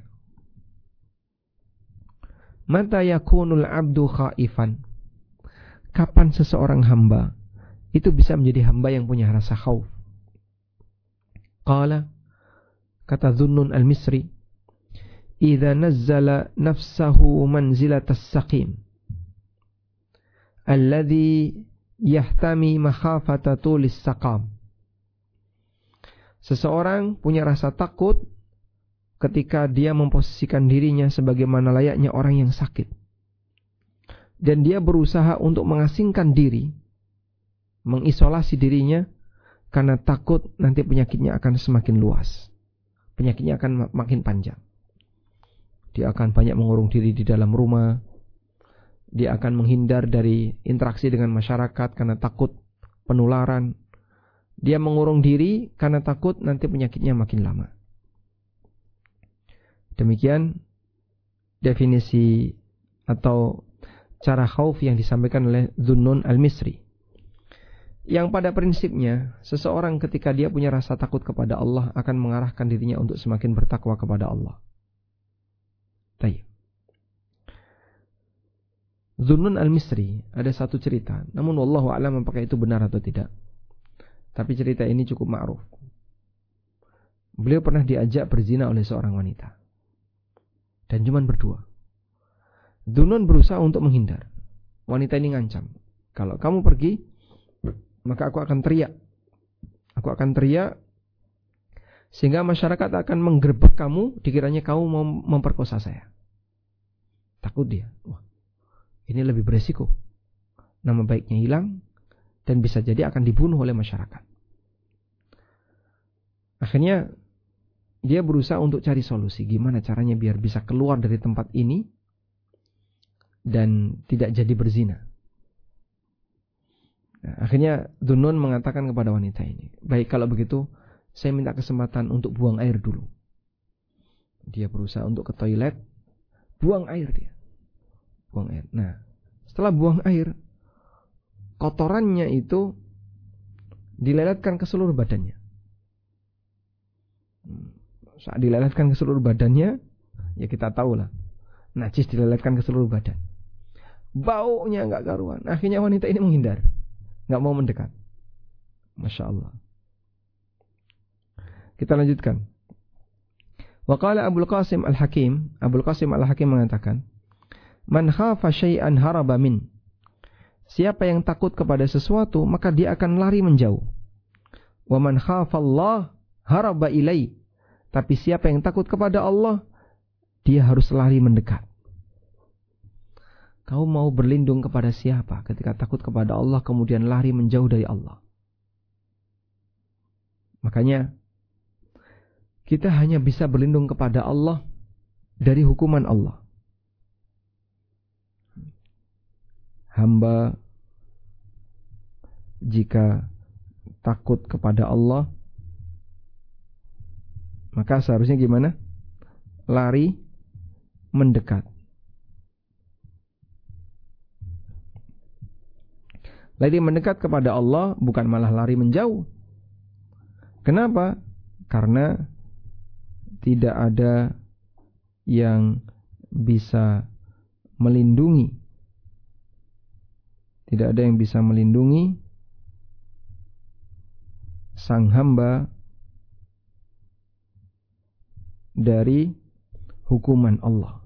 mata yakunul abdu khaifan? Kapan seseorang hamba itu bisa menjadi hamba yang punya rasa khauf? Qala, kata Dhunnun al-Misri, idza nazzala nafsahu manzilatas saqim alladhi yahtami makhafata tulis saqam. Seseorang punya rasa takut ketika dia memposisikan dirinya sebagaimana layaknya orang yang sakit, dan dia berusaha untuk mengasingkan diri, mengisolasi dirinya, karena takut nanti penyakitnya akan semakin luas, penyakitnya akan makin panjang. Dia akan banyak mengurung diri di dalam rumah, dia akan menghindar dari interaksi dengan masyarakat karena takut penularan, dia mengurung diri karena takut nanti penyakitnya makin lama. Demikian definisi atau cara khauf yang disampaikan oleh Dhunnun al-Misri, yang pada prinsipnya seseorang ketika dia punya rasa takut kepada Allah akan mengarahkan dirinya untuk semakin bertakwa kepada Allah. Baik. Dhunnun al-Misri ada satu cerita, namun wallahu a'lam apakah itu benar atau tidak. Tapi cerita ini cukup ma'ruf. Beliau pernah diajak berzina oleh seorang wanita, dan cuma berdua. Dhunnun berusaha untuk menghindar. Wanita ini ngancam, kalau kamu pergi, maka aku akan teriak. Aku akan teriak sehingga masyarakat akan menggerebek kamu, dikiranya kamu mau memperkosa saya. Takut dia. Wah, ini lebih beresiko. Nama baiknya hilang dan bisa jadi akan dibunuh oleh masyarakat. Akhirnya dia berusaha untuk cari solusi, gimana caranya biar bisa keluar dari tempat ini dan tidak jadi berzina. Nah, akhirnya Dhunnun mengatakan kepada wanita ini, baik kalau begitu saya minta kesempatan untuk buang air dulu. Dia berusaha untuk ke toilet, buang air dia. Buang air. Nah, setelah buang air, kotorannya itu dileletkan ke seluruh badannya. Saat dileletkan ke seluruh badannya, ya kita tahu lah, najis dileletkan ke seluruh badan. Baunya enggak karuan. Akhirnya wanita ini menghindar, enggak mau mendekat. Masya Allah. Kita lanjutkan. Wa qala Abul Qasim Al-Hakim, Abul Qasim Al-Hakim mengatakan, man khafa syai'an haraba min. Siapa yang takut kepada sesuatu, maka dia akan lari menjauh. Wa man khafa Allah haraba ilai. Tapi siapa yang takut kepada Allah, dia harus lari mendekat. Kau mau berlindung kepada siapa ketika takut kepada Allah kemudian lari menjauh dari Allah? Makanya kita hanya bisa berlindung kepada Allah dari hukuman Allah. Hamba jika takut kepada Allah, maka seharusnya gimana? Lari mendekat. Lari mendekat kepada Allah, bukan malah lari menjauh. Kenapa? Karena tidak ada yang bisa melindungi. Tidak ada yang bisa melindungi sang hamba dari hukuman Allah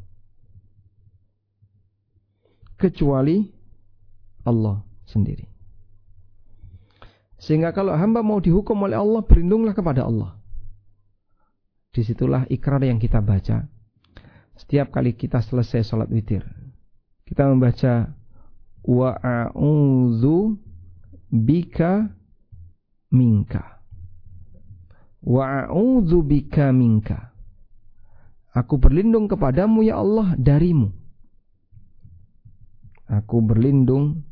kecuali Allah sendiri. Sehingga kalau hamba mau dihukum oleh Allah, berlindunglah kepada Allah. Disitulah ikrar yang kita baca setiap kali kita selesai sholat witir. Kita membaca wa a'udzu bika minka, wa a'udzu bika minka. Aku berlindung kepadamu ya Allah darimu. Aku berlindung,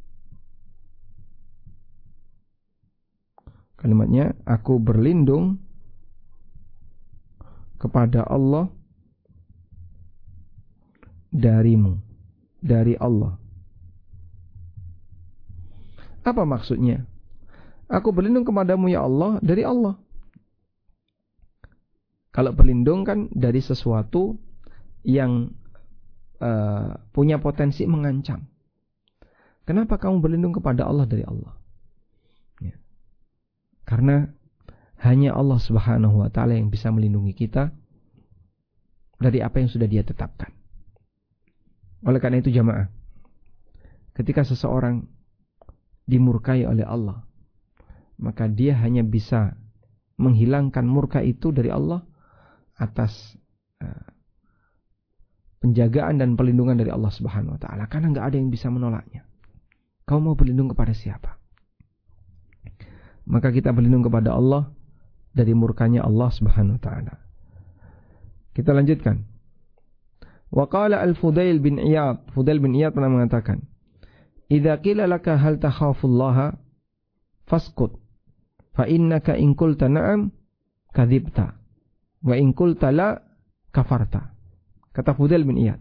kalimatnya, aku berlindung kepada Allah darimu, dari Allah. Apa maksudnya? Aku berlindung kepadamu ya Allah dari Allah. Kalau berlindung kan dari sesuatu yang uh, punya potensi mengancam. Kenapa kamu berlindung kepada Allah dari Allah? Ya. Karena hanya Allah Subhanahu wa taala yang bisa melindungi kita dari apa yang sudah Dia tetapkan. Oleh karena itu jamaah, ketika seseorang dimurkai oleh Allah, maka dia hanya bisa menghilangkan murka itu dari Allah atas uh, penjagaan dan perlindungan dari Allah Subhanahu wa taala, karena enggak ada yang bisa menolaknya. Kau mau berlindung kepada siapa? Maka kita berlindung kepada Allah dari murkanya Allah Subhanahu wa taala. Kita lanjutkan. Wa qala al-Fudail bin Iyad, Fudail bin Iyad pernah mengatakan, "Idza qila laka hal takhafullaha faskut, fa innaka in qulta na'am kadzibta, wa in qulta la kafarta." Kata Fudail bin Iyad,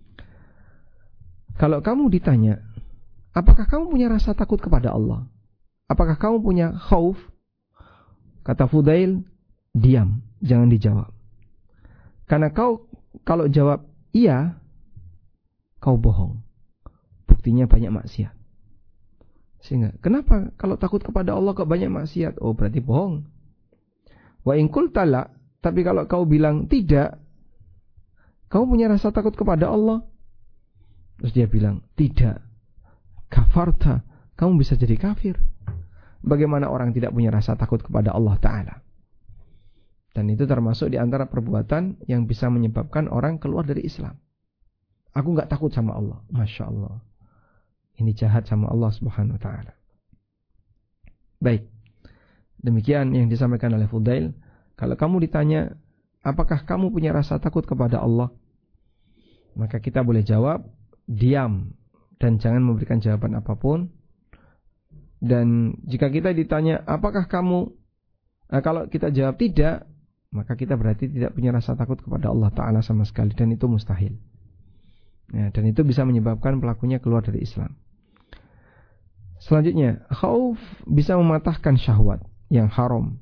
kalau kamu ditanya, apakah kamu punya rasa takut kepada Allah? Apakah kamu punya khauf? Kata Fudail, diam, jangan dijawab. Karena kau kalau jawab iya, kau bohong. Buktinya banyak maksiat. Sehingga, kenapa kalau takut kepada Allah kok banyak maksiat? Oh, berarti bohong. Wa in qulta la, tapi kalau kau bilang tidak, kamu punya rasa takut kepada Allah? Terus dia bilang, tidak. Kafarta, kamu bisa jadi kafir. Bagaimana orang tidak punya rasa takut kepada Allah Ta'ala? Dan itu termasuk di antara perbuatan yang bisa menyebabkan orang keluar dari Islam. Aku gak takut sama Allah. Masya Allah. Ini jahat sama Allah Subhanahu Wa Ta'ala. Baik. Demikian yang disampaikan oleh Fudail. Kalau kamu ditanya, apakah kamu punya rasa takut kepada Allah? Maka kita boleh jawab, diam. Dan jangan memberikan jawaban apapun. Dan jika kita ditanya, apakah kamu, eh, kalau kita jawab tidak, maka kita berarti tidak punya rasa takut kepada Allah Ta'ala sama sekali. Dan itu mustahil. Ya, dan itu bisa menyebabkan pelakunya keluar dari Islam. Selanjutnya, khauf bisa mematahkan syahwat yang haram.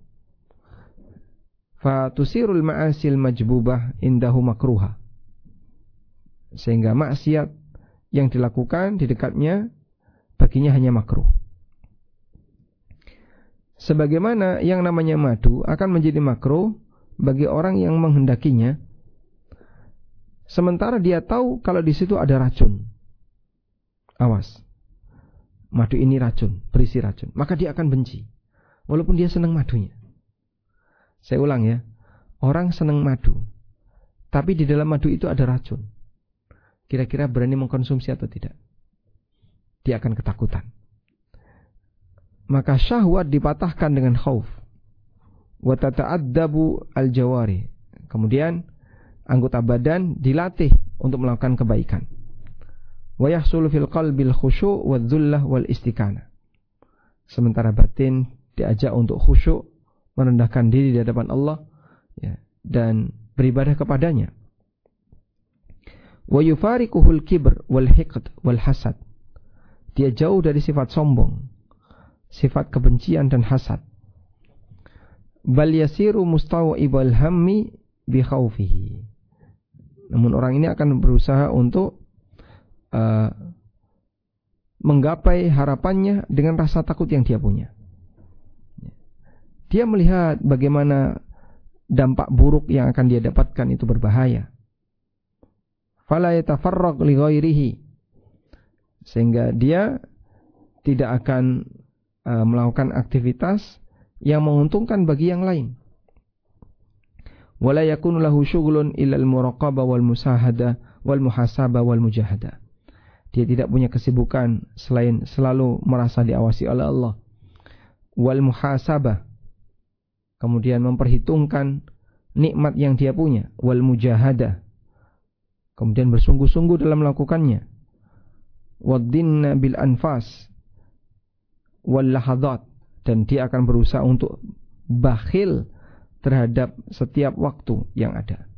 Fatusirul ma'asil majbubah indahu makruha. Sehingga maksiat yang dilakukan di dekatnya baginya hanya makruh. Sebagaimana yang namanya madu akan menjadi makruh bagi orang yang menghendakinya, sementara dia tahu kalau di situ ada racun. Awas, madu ini racun, berisi racun, maka dia akan benci, walaupun dia senang madunya. Saya ulang ya, orang senang madu, tapi di dalam madu itu ada racun. Kira-kira berani mengkonsumsi atau tidak? Dia akan ketakutan. Maka syahwat dipatahkan dengan khauf. Wa tata'addabu al-jawari. Kemudian anggota badan dilatih untuk melakukan kebaikan. Wa yahsulu fil qalbil khusyu' wadzullah wal istikana. Sementara batin diajak untuk khusyuk, merendahkan diri di hadapan Allah, ya, dan beribadah kepadanya. Wa yufariquhul kibr wal hiqd wal hasad. Dia jauh dari sifat sombong, sifat kebencian dan hasad. Bal yasiru mustaw'ibal hammi bi khaufihi. Namun orang ini akan berusaha untuk uh, menggapai harapannya dengan rasa takut yang dia punya. Dia melihat bagaimana dampak buruk yang akan dia dapatkan itu berbahaya. Fala yatafarraq li ghairihi. Sehingga dia tidak akan uh, melakukan aktivitas yang menguntungkan bagi yang lain. Wala yakunu lahu syughlun illa al-muraqabah wal musahada wal muhasabah wal mujahada. Dia tidak punya kesibukan selain selalu merasa diawasi oleh Allah. Wal muhasabah, kemudian memperhitungkan nikmat yang dia punya. Wal mujahadah, kemudian bersungguh-sungguh dalam melakukannya. Waddinna bil anfas wal lahadat, dan dia akan berusaha untuk bakhil terhadap setiap waktu yang ada.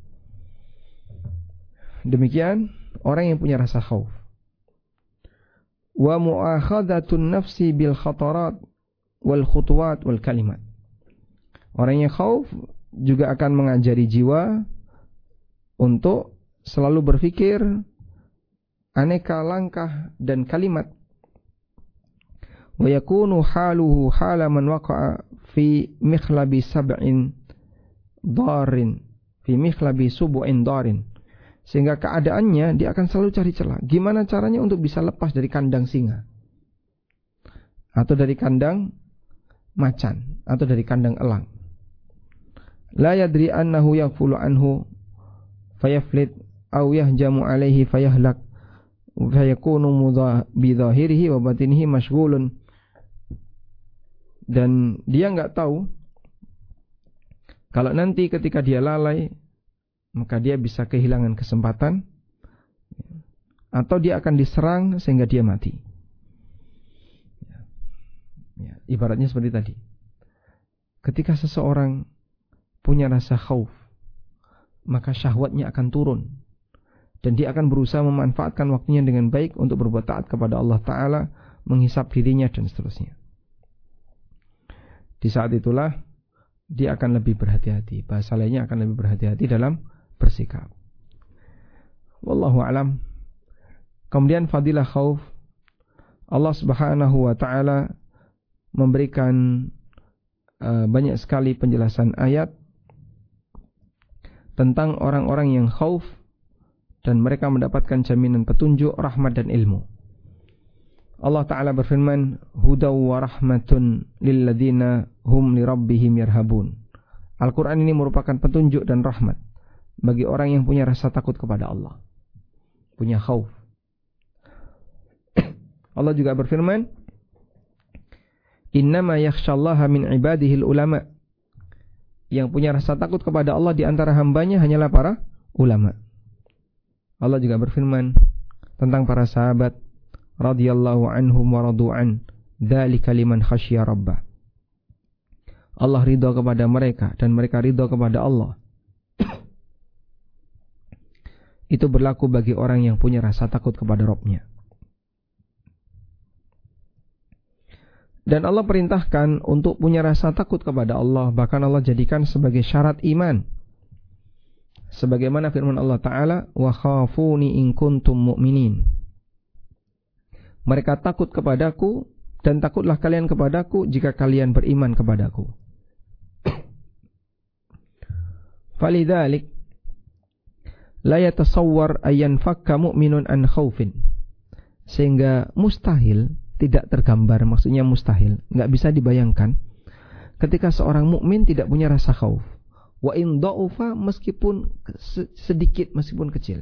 Demikian orang yang punya rasa khauf. Wa mu'akhadhatun nafsi bil khatarat wal khutuwat wal kalimat. Orang yang khauf juga akan mengajari jiwa untuk selalu berfikir aneka langkah dan kalimat. Wa yakunu haluhu hala man waqa'a fi mikhlabi sab'in darin, fi mikhlabi subu'in darin. Sehingga keadaannya dia akan selalu cari celah. Gimana caranya untuk bisa lepas dari kandang singa, atau dari kandang macan, atau dari kandang elang. La yadri annahu yaghfulu anhu fayaflit aw yahjamu alaihi fayahlak fayakunu bidhahirihi wa batinihi mashghulun. Dan dia enggak tahu kalau nanti ketika dia lalai, maka dia bisa kehilangan kesempatan, atau dia akan diserang sehingga dia mati. Ya, ya, ibaratnya seperti tadi. Ketika seseorang punya rasa khauf, maka syahwatnya akan turun, dan dia akan berusaha memanfaatkan waktunya dengan baik untuk berbuat taat kepada Allah Ta'ala, menghisap dirinya dan seterusnya. Di saat itulah dia akan lebih berhati-hati. Bahasa lainnya akan lebih berhati-hati dalam bersikap. Wallahu a'lam. Kemudian fadilah khauf, Allah Subhanahu wa taala memberikan uh, banyak sekali penjelasan ayat tentang orang-orang yang khauf dan mereka mendapatkan jaminan petunjuk, rahmat dan ilmu. Allah Ta'ala berfirman, hudaw wa rahmatun lilladzina hum li rabbihim yarhabun. Al-Quran ini merupakan petunjuk dan rahmat bagi orang yang punya rasa takut kepada Allah, punya khauf. Allah juga berfirman, innama yakhshallaha min ibadihil ulama. Yang punya rasa takut kepada Allah di antara hambanya hanyalah para ulama. Allah juga berfirman tentang para sahabat, radhiyallahu anhum wa radu'an, dzalika liman khasyiya rabbah. Allah ridha kepada mereka dan mereka ridha kepada Allah. Itu berlaku bagi orang yang punya rasa takut kepada Rabb-Nya. Dan Allah perintahkan untuk punya rasa takut kepada Allah, bahkan Allah jadikan sebagai syarat iman. Sebagaimana firman Allah Ta'ala, wa khafuni in kuntum mu'minin. Mereka takut kepadaku dan takutlah kalian kepadaku jika kalian beriman kepadaku. Falidzalik la yatasawwar ayyan fakka mu'minun an khaufin. Sehingga mustahil, tidak tergambar, maksudnya mustahil, enggak bisa dibayangkan ketika seorang mukmin tidak punya rasa khauf. Wa in dha'ufa, meskipun sedikit, meskipun kecil.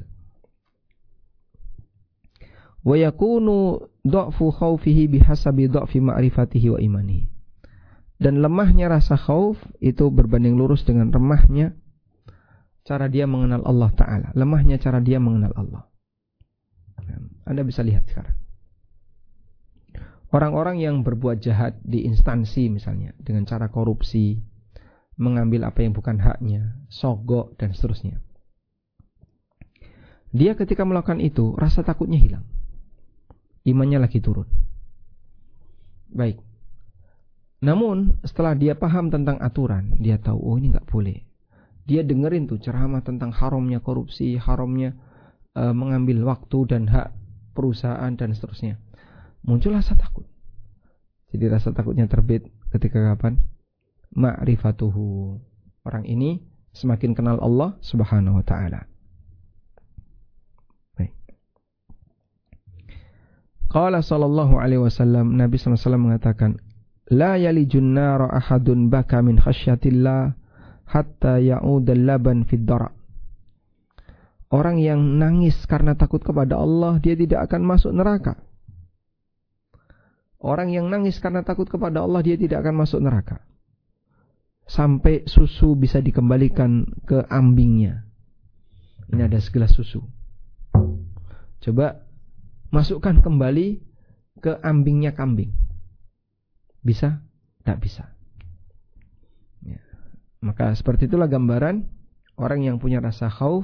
Wa yakunu dha'fu khaufihi bihasabi dha'fi ma'rifatihi wa imanihi. Dan lemahnya rasa khauf itu berbanding lurus dengan lemahnya cara dia mengenal Allah Ta'ala, lemahnya cara dia mengenal Allah. Anda bisa lihat sekarang. Orang-orang yang berbuat jahat di instansi misalnya, dengan cara korupsi, mengambil apa yang bukan haknya, sogok, dan seterusnya. Dia ketika melakukan itu, rasa takutnya hilang. Imannya lagi turun. Baik. Namun, setelah dia paham tentang aturan, dia tahu, oh ini gak boleh. Dia dengerin tuh ceramah tentang haramnya korupsi, haramnya e, mengambil waktu dan hak perusahaan, dan seterusnya. Muncul rasa takut. Jadi rasa takutnya terbit ketika kapan? Ma'rifatuhu. Orang ini semakin kenal Allah Subhanahu wa ta'ala. Baik. Qala sallallahu alaihi wasallam, Nabi sallallahu alaihi wasallam mengatakan, la yalijun nara ahadun baka min khasyatillah hatta ya'udal laban fid dara. Orang yang nangis karena takut kepada Allah, dia tidak akan masuk neraka. Orang yang nangis karena takut kepada Allah, dia tidak akan masuk neraka. Sampai susu bisa dikembalikan ke ambingnya. Ini ada segelas susu. Coba masukkan kembali ke ambingnya kambing. Bisa? Tidak bisa. Ya. Maka seperti itulah gambaran orang yang punya rasa khauf.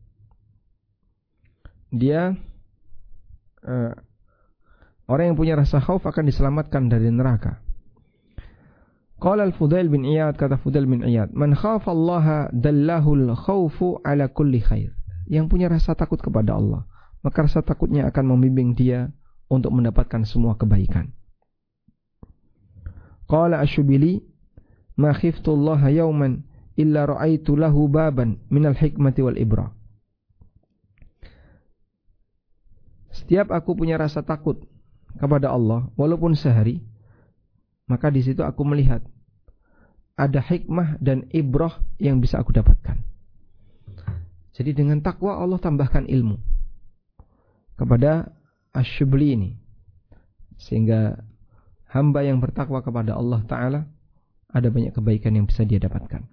Dia uh, Orang yang punya rasa khauf akan diselamatkan dari neraka. Qala al-Fudail bin Iyad, kata Fudail bin Iyad, man khafa Allah dallahu al-khawfu ala kulli khair. Yang punya rasa takut kepada Allah, maka rasa takutnya akan membimbing dia untuk mendapatkan semua kebaikan. Qala Asy-Syubili, ma khiftu Allah yawman illa ra'aitu lahu baban minal hikmati wal ibrah. Setiap aku punya rasa takut kepada Allah, walaupun sehari, maka di situ aku melihat ada hikmah dan ibrah yang bisa aku dapatkan. Jadi dengan takwa Allah tambahkan ilmu kepada Asy-Syubli ini, sehingga hamba yang bertakwa kepada Allah Ta'ala ada banyak kebaikan yang bisa dia dapatkan.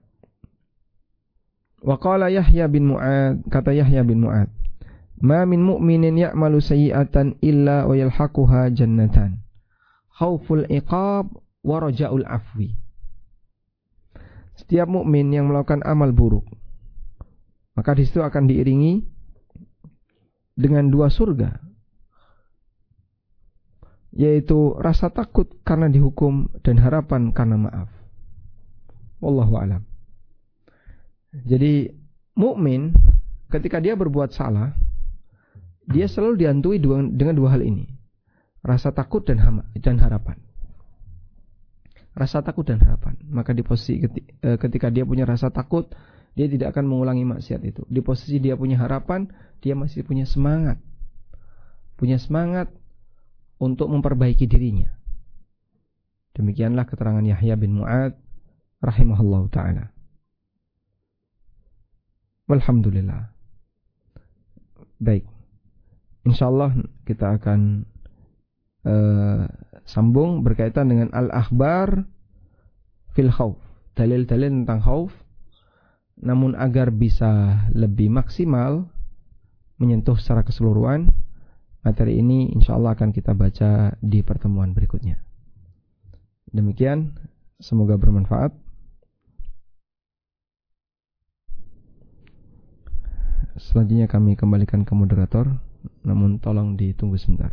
Wa qala Yahya bin Mu'ad, kata Yahya bin Mu'ad, ma min mu'minin ya'malu sayyi'atan illa wa yalhaquha jannatan khauful iqab wa raja'ul afwi. Setiap mukmin yang melakukan amal buruk, maka di situ akan diiringi dengan dua surga, yaitu rasa takut karena dihukum dan harapan karena maaf. Wallahu a'lam. Jadi mukmin ketika dia berbuat salah, dia selalu dihantui dengan dua hal ini, rasa takut dan hama, dan harapan. Rasa takut dan harapan. Maka di posisi ketika dia punya rasa takut, dia tidak akan mengulangi maksiat itu. Di posisi dia punya harapan, dia masih punya semangat. Punya semangat untuk memperbaiki dirinya. Demikianlah keterangan Yahya bin Mu'ad rahimahullahu ta'ala. Walhamdulillah. Baik. InsyaAllah kita akan uh, sambung berkaitan dengan al-akhbar fil khawf, dalil-dalil tentang khauf. Namun agar bisa lebih maksimal menyentuh secara keseluruhan, materi ini insyaallah akan kita baca di pertemuan berikutnya. Demikian, semoga bermanfaat. Selanjutnya kami kembalikan ke moderator, namun tolong ditunggu sebentar.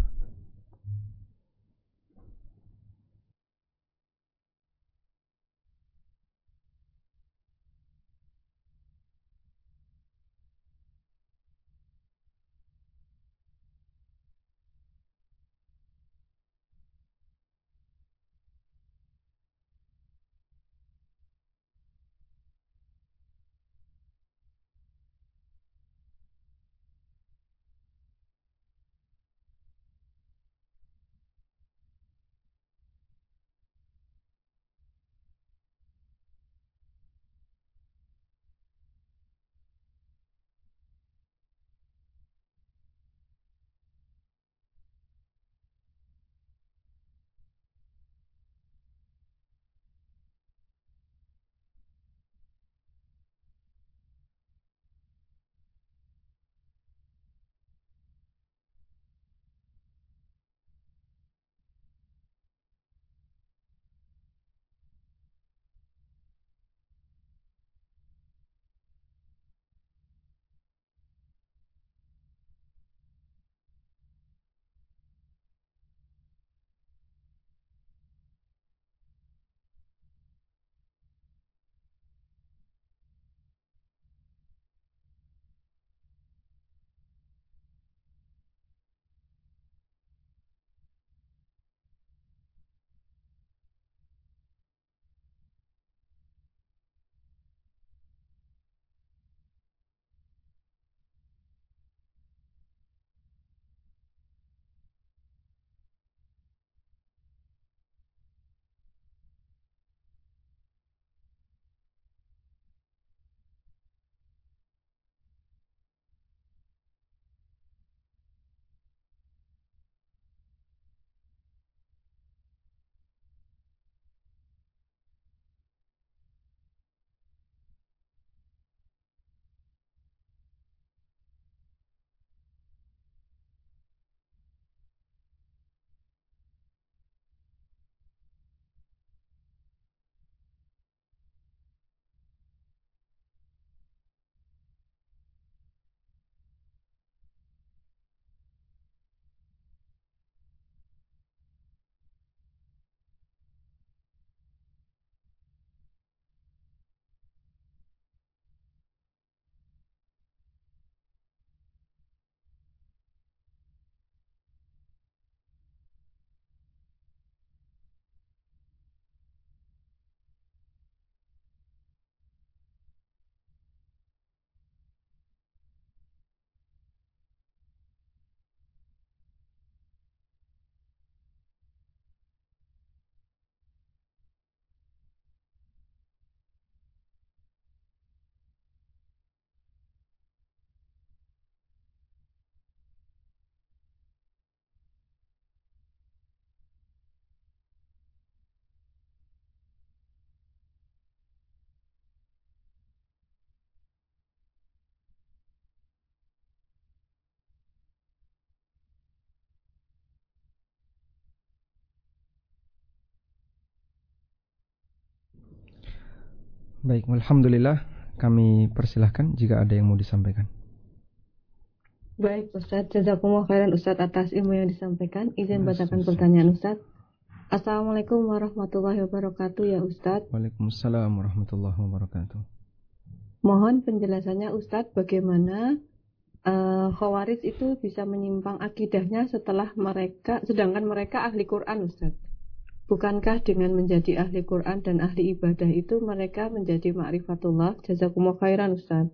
Baik, alhamdulillah, kami persilahkan jika ada yang mau disampaikan. Baik Ustaz, jazakumullah khairan Ustaz atas ilmu yang disampaikan. Izin bacakan pertanyaan Ustaz. Assalamualaikum warahmatullahi wabarakatuh ya Ustaz. Waalaikumsalam warahmatullahi wabarakatuh. Mohon penjelasannya Ustaz, bagaimana uh, Khawarij itu bisa menyimpang akidahnya setelah mereka, sedangkan mereka ahli Quran Ustaz. Bukankah dengan menjadi ahli Quran dan ahli ibadah itu mereka menjadi ma'rifatullah? Jazakumullah khairan Ustaz.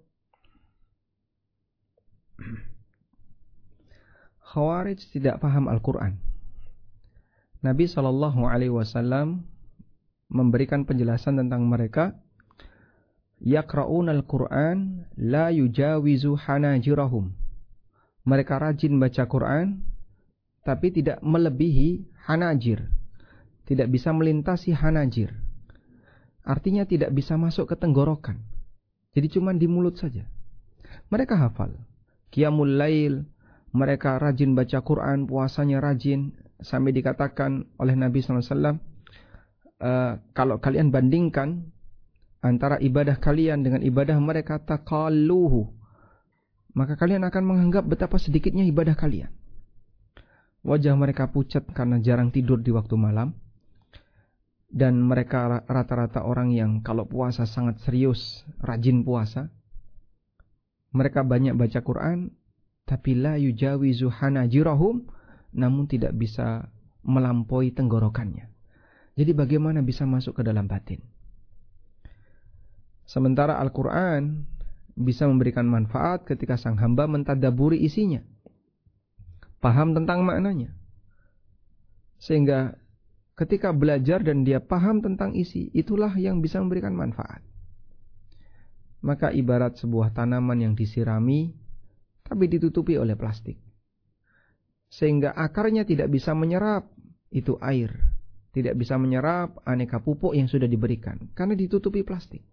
Khawarij tidak paham Al-Quran. Nabi shallallahu alaihi wasallam memberikan penjelasan tentang mereka. Yaqra'un al-Quran la yujawizu hanajirahum. Mereka rajin baca Quran, tapi tidak melebihi hanajir. Tidak bisa melintasi hanajir. Artinya tidak bisa masuk ke tenggorokan. Jadi cuma di mulut saja. Mereka hafal Qiyamul Lail, mereka rajin baca Quran, puasanya rajin, sampai dikatakan oleh Nabi shallallahu alaihi wasallam, uh, kalau kalian bandingkan antara ibadah kalian dengan ibadah mereka, taqalluhu, maka kalian akan menganggap betapa sedikitnya ibadah kalian. Wajah mereka pucat karena jarang tidur di waktu malam. Dan mereka rata-rata orang yang kalau puasa sangat serius, rajin puasa. Mereka banyak baca Quran, tapi la yujawizu hanajirahum, namun tidak bisa melampaui tenggorokannya. Jadi bagaimana bisa masuk ke dalam batin? Sementara Al-Quran bisa memberikan manfaat ketika sang hamba mentadaburi isinya, paham tentang maknanya. Sehingga ketika belajar dan dia paham tentang isi, itulah yang bisa memberikan manfaat. Maka ibarat sebuah tanaman yang disirami, tapi ditutupi oleh plastik. Sehingga akarnya tidak bisa menyerap itu air. Tidak bisa menyerap aneka pupuk yang sudah diberikan, karena ditutupi plastik.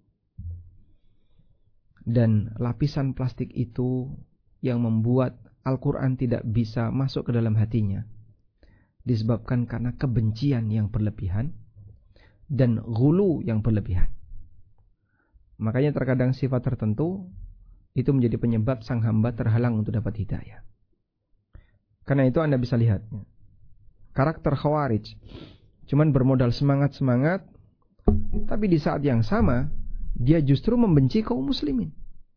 Dan lapisan plastik itu yang membuat Al-Quran tidak bisa masuk ke dalam hatinya. Disebabkan karena kebencian yang berlebihan dan ghulu yang berlebihan. Makanya terkadang sifat tertentu itu menjadi penyebab sang hamba terhalang untuk dapat hidayah. Karena itu Anda bisa lihat karakter Khawarij cuman bermodal semangat-semangat, tapi di saat yang sama dia justru membenci kaum muslimin.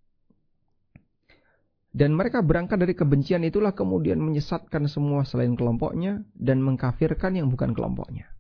Dan mereka berangkat dari kebencian itulah kemudian menyesatkan semua selain kelompoknya dan mengkafirkan yang bukan kelompoknya.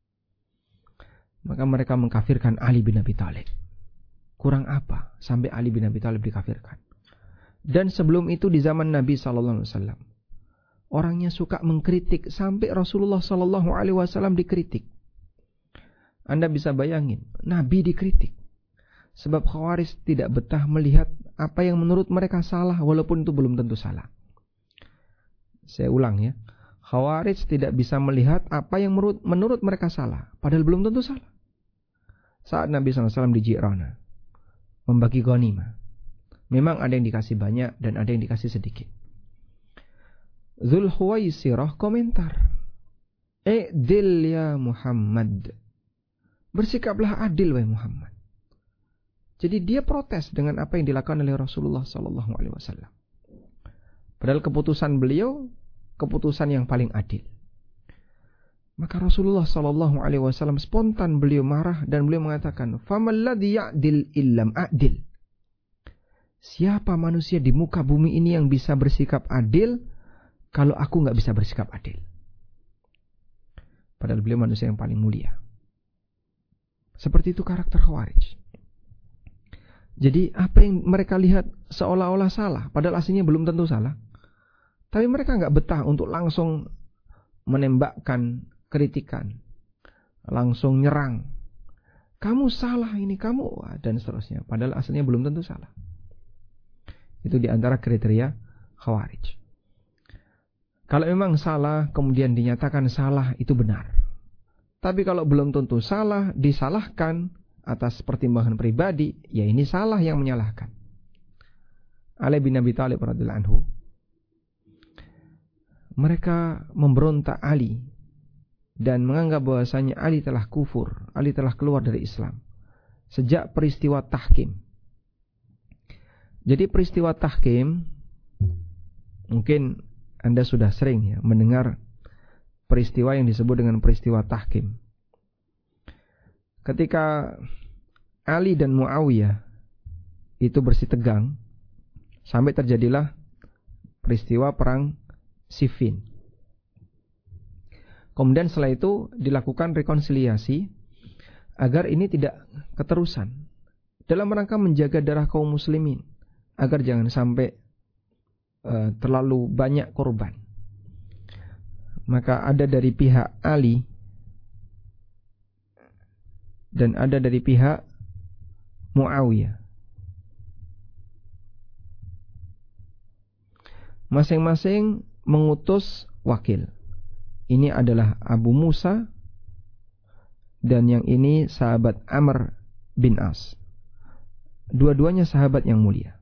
Maka mereka mengkafirkan Ali bin Abi Thalib. Kurang apa sampai Ali bin Abi Thalib dikafirkan? Dan sebelum itu di zaman Nabi sallallahu alaihi wasallam, orangnya suka mengkritik sampai Rasulullah sallallahu alaihi wasallam dikritik. Anda bisa bayangin, Nabi dikritik. Sebab Khawarij tidak betah melihat apa yang menurut mereka salah, walaupun itu belum tentu salah. Saya ulang ya, Khawarij tidak bisa melihat apa yang menurut, menurut mereka salah, padahal belum tentu salah. Saat Nabi sallallahu alaihi wasallam di Ji'rana membagi ghanimah, memang ada yang dikasih banyak dan ada yang dikasih sedikit. Dzul Khuwaisirah komentar, "I'dil ya Muhammad." Bersikaplah adil wahai Muhammad. Jadi dia protes dengan apa yang dilakukan oleh Rasulullah sallallahu alaihi wasallam. Padahal keputusan beliau keputusan yang paling adil. Maka Rasulullah sallallahu alaihi wasallam spontan beliau marah dan beliau mengatakan, "Famal ladzi ya'dil illam a'dil." Siapa manusia di muka bumi ini yang bisa bersikap adil kalau aku enggak bisa bersikap adil? Padahal beliau manusia yang paling mulia. Seperti itu karakter Khawarij. Jadi apa yang mereka lihat seolah-olah salah, padahal aslinya belum tentu salah. Tapi mereka enggak betah untuk langsung menembakkan kritikan, langsung nyerang. Kamu salah ini, kamu, dan seterusnya. Padahal aslinya belum tentu salah. Itu diantara kriteria Khawarij. Kalau memang salah, kemudian dinyatakan salah, itu benar. Tapi kalau belum tentu salah, disalahkan atas pertimbangan pribadi, ya ini salah yang menyalahkan. Ali bin Abi Thalib radhiyallahu anhu, mereka memberontak Ali dan menganggap bahwasanya Ali telah kufur, Ali telah keluar dari Islam. sejak peristiwa tahkim. Jadi peristiwa tahkim, mungkin Anda sudah sering ya mendengar peristiwa yang disebut dengan peristiwa tahkim. Ketika Ali dan Muawiyah itu bersitegang, sampai terjadilah peristiwa perang Siffin. Kemudian setelah itu dilakukan rekonsiliasi agar ini tidak keterusan, dalam rangka menjaga darah kaum muslimin, agar jangan sampai uh, terlalu banyak korban. Maka ada dari pihak Ali dan ada dari pihak Muawiyah. Masing-masing mengutus wakil. Ini adalah Abu Musa dan yang ini sahabat Amr bin As. Dua-duanya sahabat yang mulia.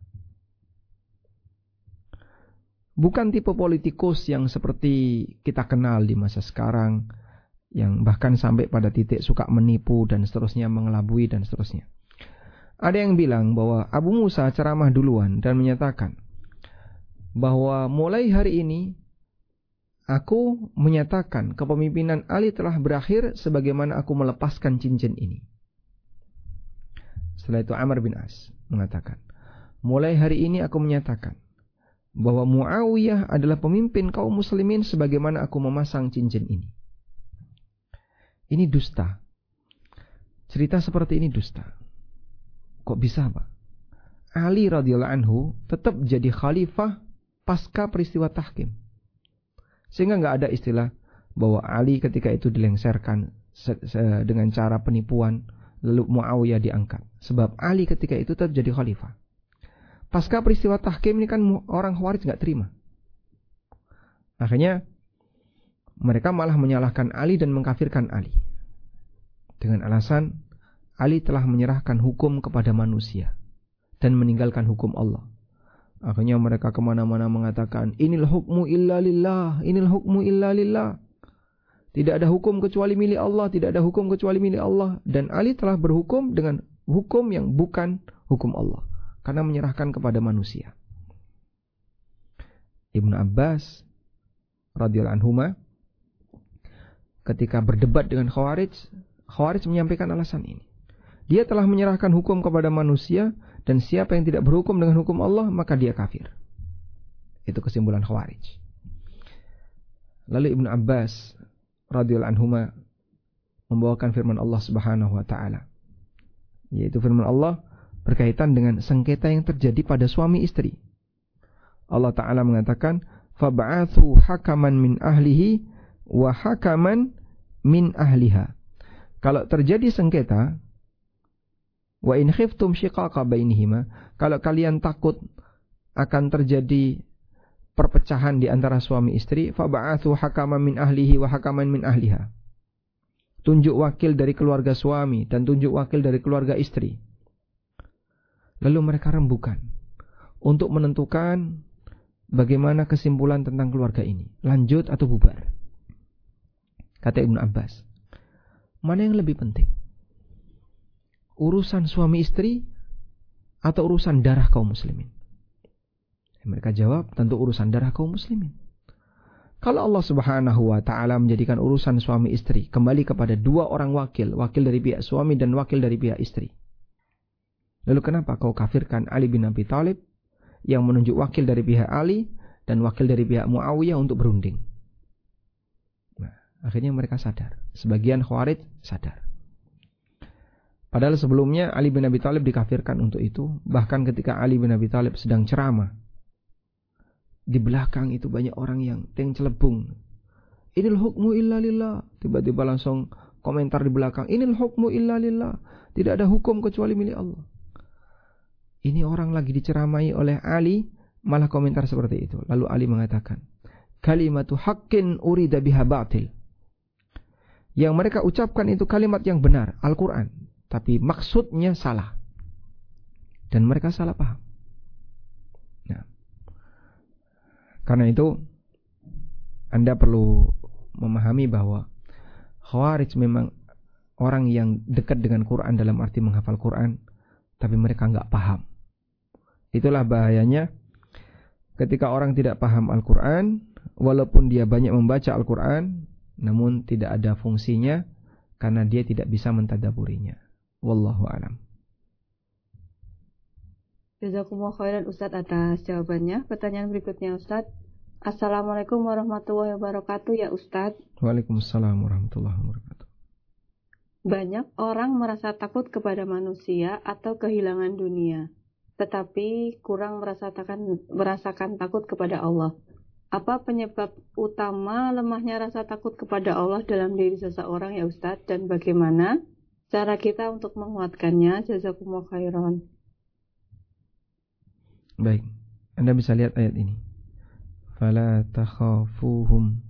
Bukan tipe politikus yang seperti kita kenal di masa sekarang, yang bahkan sampai pada titik suka menipu dan seterusnya, mengelabui dan seterusnya. Ada yang bilang bahwa Abu Musa ceramah duluan dan menyatakan bahwa mulai hari ini aku menyatakan kepemimpinan Ali telah berakhir sebagaimana aku melepaskan cincin ini. Setelah itu Amr bin As mengatakan, mulai hari ini aku menyatakan bahwa Muawiyah adalah pemimpin kaum muslimin sebagaimana aku memasang cincin ini. Ini dusta. Cerita seperti ini dusta. Kok bisa, Pak? Ali radhiyallahu anhu tetap jadi khalifah pasca peristiwa tahkim. Sehingga nggak ada istilah bahwa Ali ketika itu dilengserkan dengan cara penipuan, lalu Muawiyah diangkat. Sebab Ali ketika itu tetap jadi khalifah. Pasca peristiwa tahkim ini kan orang Khawarij nggak terima. Akhirnya mereka malah menyalahkan Ali dan mengkafirkan Ali dengan alasan Ali telah menyerahkan hukum kepada manusia dan meninggalkan hukum Allah. Akhirnya mereka kemana-mana mengatakan, Inil hukmu illa lillah, inil hukmu illa lillah. Tidak ada hukum kecuali milik Allah, tidak ada hukum kecuali milik Allah. Dan Ali telah berhukum dengan hukum yang bukan hukum Allah, karena menyerahkan kepada manusia. Ibnu Abbas radhiyallahu anhuma ketika berdebat dengan Khawarij, Khawarij menyampaikan alasan ini. Dia telah menyerahkan hukum kepada manusia, dan siapa yang tidak berhukum dengan hukum Allah, maka dia kafir. Itu kesimpulan Khawarij. Lalu Ibnu Abbas radhiyallahu anhuma membawakan firman Allah Subhanahu wa taala, yaitu firman Allah berkaitan dengan sengketa yang terjadi pada suami istri. Allah taala mengatakan, "Fab'atsu hakaman min ahlihi wa hakaman min ahliha." Kalau terjadi sengketa, wa in khiftum shiqaqa bainihima, kalau kalian takut akan terjadi perpecahan di antara suami istri, fab'atsu hakaman min ahlihi wa hakaman min ahliha. Tunjuk wakil dari keluarga suami dan tunjuk wakil dari keluarga istri. Lalu mereka rembukan untuk menentukan bagaimana kesimpulan tentang keluarga ini, lanjut atau bubar. Kata Ibnu Abbas, mana yang lebih penting? Urusan suami istri atau urusan darah kaum muslimin? Mereka jawab, tentu urusan darah kaum muslimin. Kalau Allah Subhanahu wa taala menjadikan urusan suami istri kembali kepada dua orang wakil, wakil dari pihak suami dan wakil dari pihak istri, lalu kenapa kau kafirkan Ali bin Abi Thalib yang menunjuk wakil dari pihak Ali dan wakil dari pihak Muawiyah untuk berunding? Nah, akhirnya mereka sadar. Sebagian Khawarij sadar. Padahal sebelumnya Ali bin Abi Thalib dikafirkan untuk itu. Bahkan ketika Ali bin Abi Thalib sedang ceramah, di belakang itu banyak orang yang yang celebung. Inil hukmu illa lillah. Tiba-tiba langsung komentar di belakang, Inil hukmu illa lillah. Tidak ada hukum kecuali milik Allah. Ini orang lagi diceramai oleh Ali, malah komentar seperti itu. Lalu Ali mengatakan, kalimatu haqqin urida biha batil. Yang mereka ucapkan itu kalimat yang benar, Al-Quran, tapi maksudnya salah. Dan mereka salah paham. Nah, karena itu Anda perlu memahami bahwa Khawarij memang orang yang dekat dengan Quran dalam arti menghafal Quran, tapi mereka nggak paham. Itulah bahayanya ketika orang tidak paham Al-Quran, walaupun dia banyak membaca Al-Quran, namun tidak ada fungsinya karena dia tidak bisa mentadaburinya. Wallahu a'lam. Jazakumullah khairan Ustadz atas jawabannya. Pertanyaan berikutnya Ustadz. Assalamualaikum warahmatullahi wabarakatuh ya Ustadz. Waalaikumsalam warahmatullahi wabarakatuh. Banyak orang merasa takut kepada manusia atau kehilangan dunia, tetapi kurang merasakan, merasakan takut kepada Allah. Apa penyebab utama lemahnya rasa takut kepada Allah dalam diri seseorang ya Ustadz? Dan bagaimana cara kita untuk menguatkannya? Jazakumullah khairan. Baik, Anda bisa lihat ayat ini. Fala takhafuhum.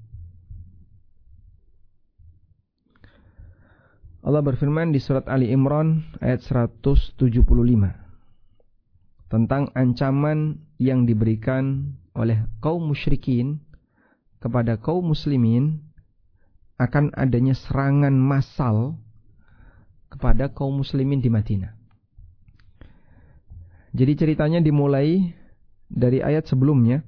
Allah berfirman di surat Ali Imran ayat seratus tujuh puluh lima tentang ancaman yang diberikan oleh kaum musyrikin kepada kaum muslimin akan adanya serangan massal kepada kaum muslimin di Madinah. Jadi ceritanya dimulai dari ayat sebelumnya,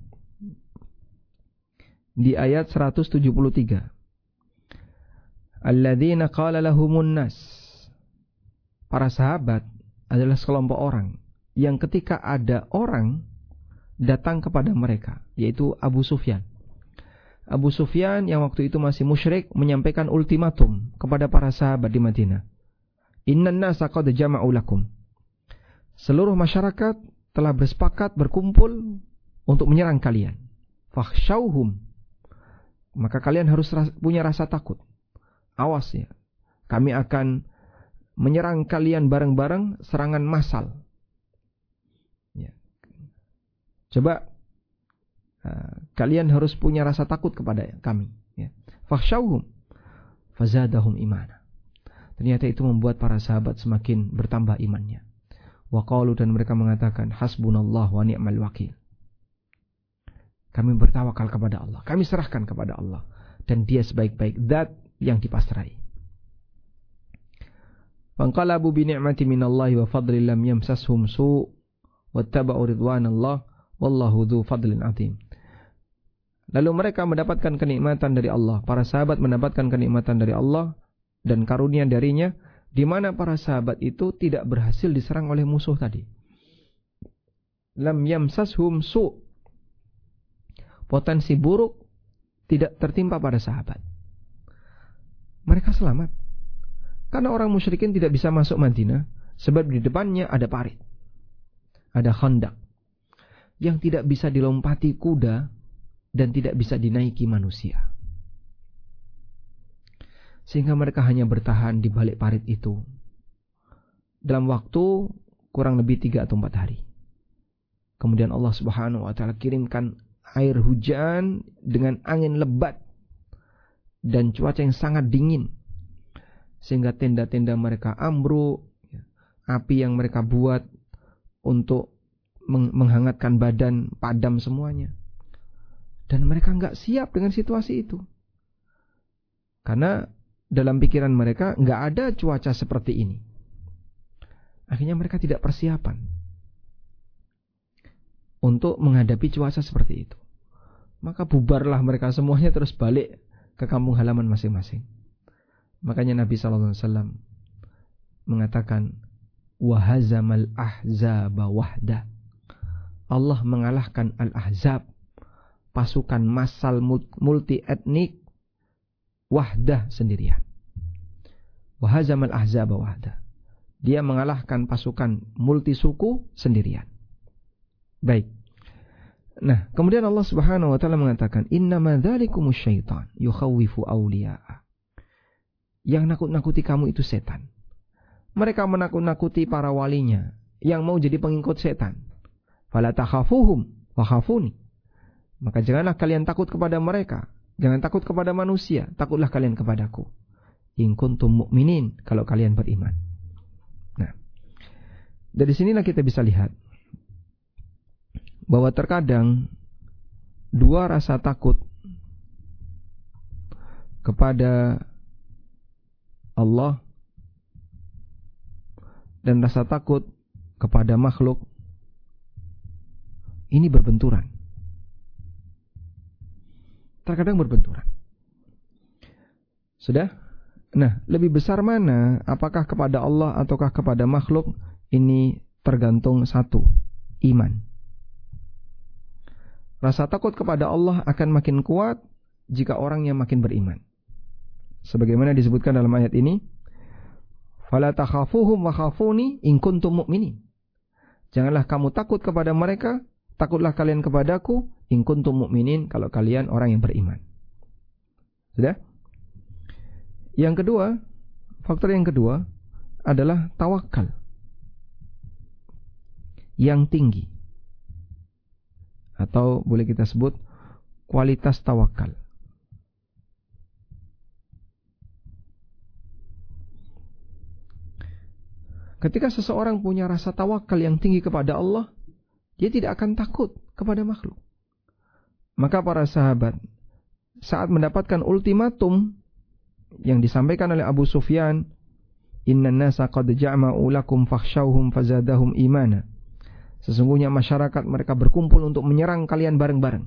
di ayat seratus tujuh puluh tiga. Alladzina qala lahumun nas. Para sahabat adalah sekelompok orang yang ketika ada orang datang kepada mereka, yaitu Abu Sufyan. Abu Sufyan yang waktu itu masih musyrik menyampaikan ultimatum kepada para sahabat di Madinah. Innan nasa qad jama'u lakum. Seluruh masyarakat telah bersepakat berkumpul untuk menyerang kalian. Fakhshawhum. Maka kalian harus ras- punya rasa takut. Awas ya, kami akan menyerang kalian bareng-bareng serangan massal. Ya. Coba uh, kalian harus punya rasa takut kepada kami. Ya. Fakhshawhum, fazadahum imana. Ternyata itu membuat para sahabat semakin bertambah imannya. Wa qalu, dan mereka mengatakan hasbunallah wa ni'mal wakil. Kami bertawakal kepada Allah, kami serahkan kepada Allah, dan Dia sebaik-baik zat yang dipasrai. Fanqalabu bi ni'mati minallahi wa fadlin lam yamsashum su' wattaba'u ridwanallah wallahu dzu fadlin 'adzim. Lalu mereka mendapatkan kenikmatan dari Allah, para sahabat mendapatkan kenikmatan dari Allah dan karunia darinya, di mana para sahabat itu tidak berhasil diserang oleh musuh tadi. Lam yamsashum su', potensi buruk tidak tertimpa pada sahabat. Mereka selamat. Karena orang musyrikin tidak bisa masuk Madinah, sebab di depannya ada parit, ada khandak yang tidak bisa dilompati kuda dan tidak bisa dinaiki manusia. Sehingga mereka hanya bertahan di balik parit itu dalam waktu kurang lebih tiga atau empat hari. Kemudian Allah Subhanahu wa taala kirimkan air hujan dengan angin lebat dan cuaca yang sangat dingin, sehingga tenda-tenda mereka ambruk, api yang mereka buat untuk menghangatkan badan padam semuanya, dan mereka nggak siap dengan situasi itu, karena dalam pikiran mereka nggak ada cuaca seperti ini. Akhirnya mereka tidak persiapan untuk menghadapi cuaca seperti itu. Maka bubarlah mereka semuanya, terus balik ke kampung halaman masing-masing. Makanya Nabi sallallahu alaihi wasallam mengatakan wahazamal ahzaba wahda. Allah mengalahkan al-ahzab, pasukan massal multi etnik, wahdah sendirian. Wahazamal ahzaba wahda. Dia mengalahkan pasukan multi suku sendirian. Baik. Nah, kemudian Allah Subhanahu wa taala mengatakan, "Innama dzalikumus syaitan yukhawwifu awliya'a." Yang nakut-nakuti kamu itu setan. Mereka menakut-nakuti para walinya yang mau jadi pengikut setan. Fala takhafuhum wa khafuni. Maka janganlah kalian takut kepada mereka, jangan takut kepada manusia, takutlah kalian kepadaku. In kuntum mu'minin, kalau kalian beriman. Nah, dari sinilah kita bisa lihat bahwa terkadang dua rasa takut kepada Allah dan rasa takut kepada makhluk ini berbenturan. Terkadang berbenturan. Sudah? Nah, lebih besar mana? Apakah kepada Allah ataukah kepada makhluk? Ini tergantung satu, iman. Rasa takut kepada Allah akan makin kuat jika orangnya makin beriman. Sebagaimana disebutkan dalam ayat ini, "Fala takhafuhum wa khafuni in kuntum mu'minin." Janganlah kamu takut kepada mereka, takutlah kalian kepadaku in kuntum mu'minin, kalau kalian orang yang beriman. Sudah? Yang kedua, faktor yang kedua adalah tawakal yang tinggi, atau boleh kita sebut kualitas tawakal. Ketika seseorang punya rasa tawakal yang tinggi kepada Allah, dia tidak akan takut kepada makhluk. Maka para sahabat saat mendapatkan ultimatum yang disampaikan oleh Abu Sufyan, "Innan nasa qad jama'u lakum fakhshawhum fazadahum imana." Sesungguhnya masyarakat mereka berkumpul untuk menyerang kalian bareng-bareng.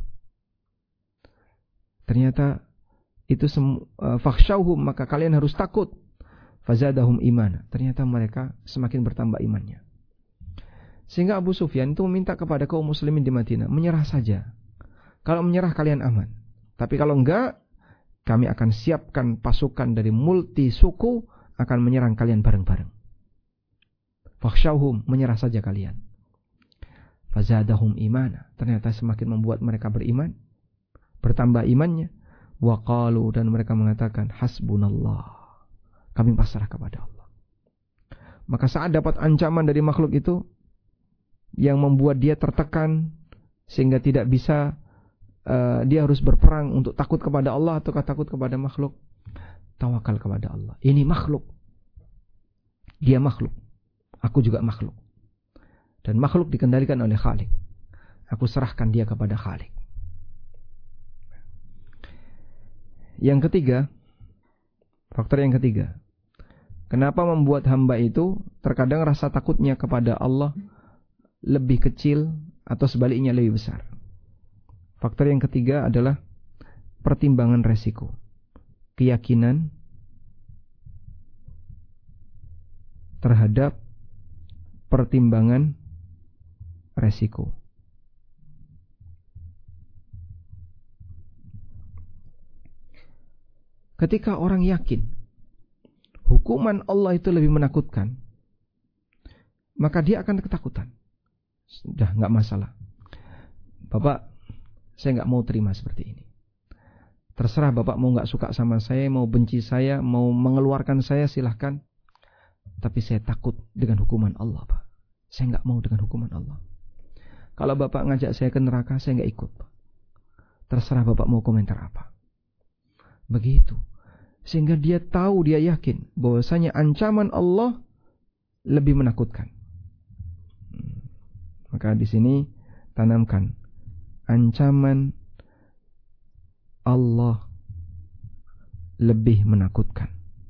Ternyata itu semu, uh, fakhshawhum, maka kalian harus takut. Fazadahum imana. Ternyata mereka semakin bertambah imannya. Sehingga Abu Sufyan itu meminta kepada kaum muslimin di Madinah, menyerah saja. Kalau menyerah kalian aman. Tapi kalau enggak, kami akan siapkan pasukan dari multi suku akan menyerang kalian bareng-bareng. Fakhshawhum, menyerah saja kalian. Fazadahum imana. Ternyata semakin membuat mereka beriman, bertambah imannya. Wa qalu, dan mereka mengatakan, hasbunallah, kami pasrah kepada Allah. Maka saat dapat ancaman dari makhluk itu yang membuat dia tertekan sehingga tidak bisa, Uh, dia harus berperang untuk takut kepada Allah ataukah takut kepada makhluk, tawakal kepada Allah. Ini makhluk, dia makhluk, aku juga makhluk, dan makhluk dikendalikan oleh Khalik. Aku serahkan dia kepada Khalik. Yang ketiga, faktor yang ketiga, kenapa membuat hamba itu terkadang rasa takutnya kepada Allah lebih kecil atau sebaliknya lebih besar. Faktor yang ketiga adalah pertimbangan resiko, keyakinan terhadap pertimbangan resiko. Ketika orang yakin hukuman Allah itu lebih menakutkan, maka dia akan ketakutan. Sudah, nggak masalah. Bapak, saya nggak mau terima seperti ini. Terserah Bapak mau nggak suka sama saya, mau benci saya, mau mengeluarkan saya, silahkan. Tapi saya takut dengan hukuman Allah, Pak. Saya nggak mau dengan hukuman Allah. Kalau Bapak ngajak saya ke neraka, saya nggak ikut, Pak. Terserah Bapak mau komentar apa. Begitu. Sehingga dia tahu, dia yakin bahwasanya ancaman Allah lebih menakutkan. Maka di sini tanamkan ancaman Allah lebih menakutkan.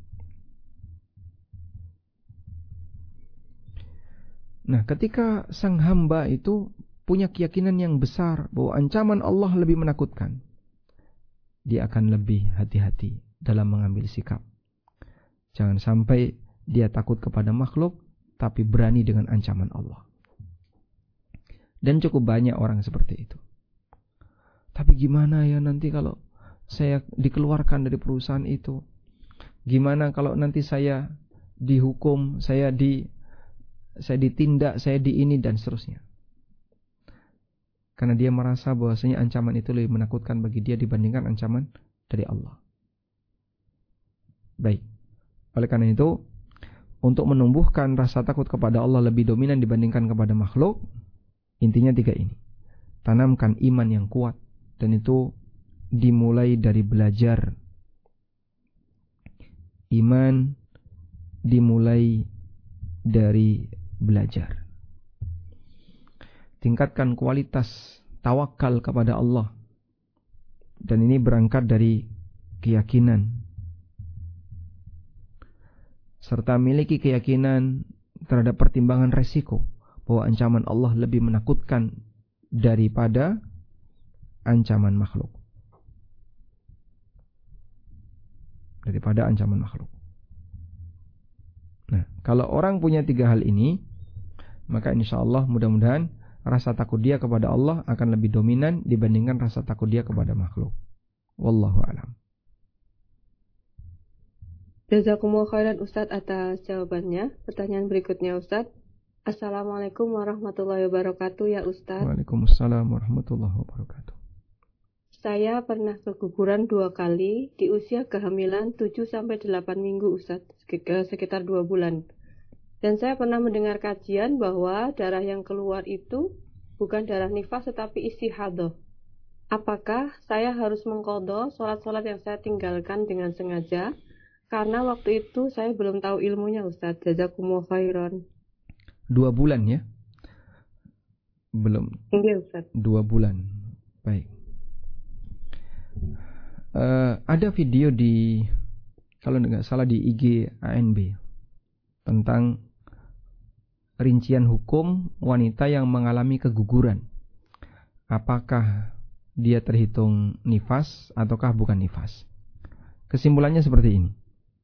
Nah, ketika sang hamba itu punya keyakinan yang besar bahwa ancaman Allah lebih menakutkan, dia akan lebih hati-hati dalam mengambil sikap. Jangan sampai dia takut kepada makhluk, tapi berani dengan ancaman Allah. Dan cukup banyak orang seperti itu. Tapi gimana ya nanti kalau saya dikeluarkan dari perusahaan itu? Gimana kalau nanti saya dihukum, saya di saya ditindak, saya di ini dan seterusnya. Karena dia merasa bahwasanya ancaman itu lebih menakutkan bagi dia dibandingkan ancaman dari Allah. Baik. Oleh karena itu, untuk menumbuhkan rasa takut kepada Allah lebih dominan dibandingkan kepada makhluk, intinya tiga ini. Tanamkan iman yang kuat, dan itu dimulai dari belajar. Iman dimulai dari belajar. Tingkatkan kualitas tawakal kepada Allah. Dan ini berangkat dari keyakinan. Serta miliki keyakinan terhadap pertimbangan resiko, bahwa ancaman Allah lebih menakutkan daripada ancaman makhluk. Daripada ancaman makhluk. Nah, kalau orang punya tiga hal ini, maka insya Allah mudah-mudahan rasa takut dia kepada Allah akan lebih dominan dibandingkan rasa takut dia kepada makhluk. Wallahu a'lam. Jazakumullah khairan Ustadz atas jawabannya. Pertanyaan berikutnya Ustadz. Assalamualaikum warahmatullahi wabarakatuh ya Ustadz. Waalaikumsalam warahmatullahi wabarakatuh. Saya pernah keguguran dua kali di usia kehamilan tujuh sampai delapan minggu Ustadz, sekitar dua bulan. Dan saya pernah mendengar kajian bahwa darah yang keluar itu bukan darah nifas tetapi istihadah. Apakah saya harus mengqadha sholat-sholat yang saya tinggalkan dengan sengaja? Karena waktu itu saya belum tahu ilmunya Ustadz. Jazakumullah khairan. Dua bulan ya? Belum. Iya Ustadz. Dua bulan. Baik. Uh, ada video di, kalau nggak salah di I G A N B tentang rincian hukum wanita yang mengalami keguguran. Apakah dia terhitung nifas ataukah bukan nifas? Kesimpulannya seperti ini.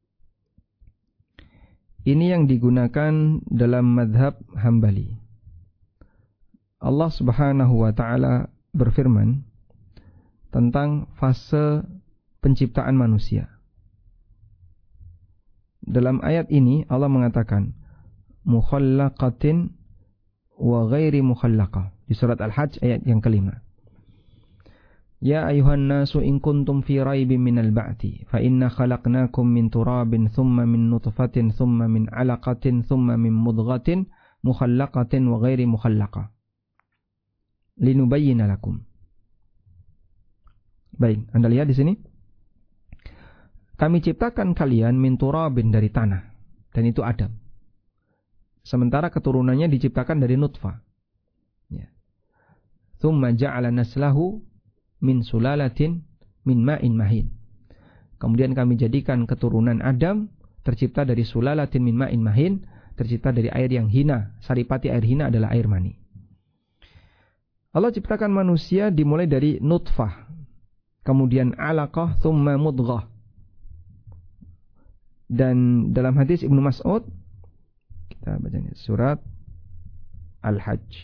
Ini yang digunakan dalam madhab Hambali. Allah Subhanahu wa ta'ala berfirman tentang fase penciptaan manusia. Dalam ayat ini Allah mengatakan mukhallaqatin wa ghairi mukhallaqah di surat Al-Hajj ayat yang kelima. Ya ayuhan nasu in kuntum fi raibin minal ba'ti fa inna khalaqnakum min turabin thumma min nutfatin thumma min 'alaqatin thumma min mudghatin mukhallaqatin wa ghairi mukhallaqah linubayyana lakum. Baik, Anda lihat di sini. Kami ciptakan kalian min turabin dari tanah, dan itu Adam. Sementara keturunannya diciptakan dari nutfah. Ya. Thumma ja'ala naslahu min sulalatin min ma'in mahin. Kemudian kami jadikan keturunan Adam tercipta dari sulalatin min ma'in mahin, tercipta dari air yang hina. Saripati air hina adalah air mani. Allah ciptakan manusia dimulai dari nutfah, kemudian alaqah, thumma mudghah. Dan dalam hadis Ibnu Mas'ud, kita bacanya surat Al-Hajj,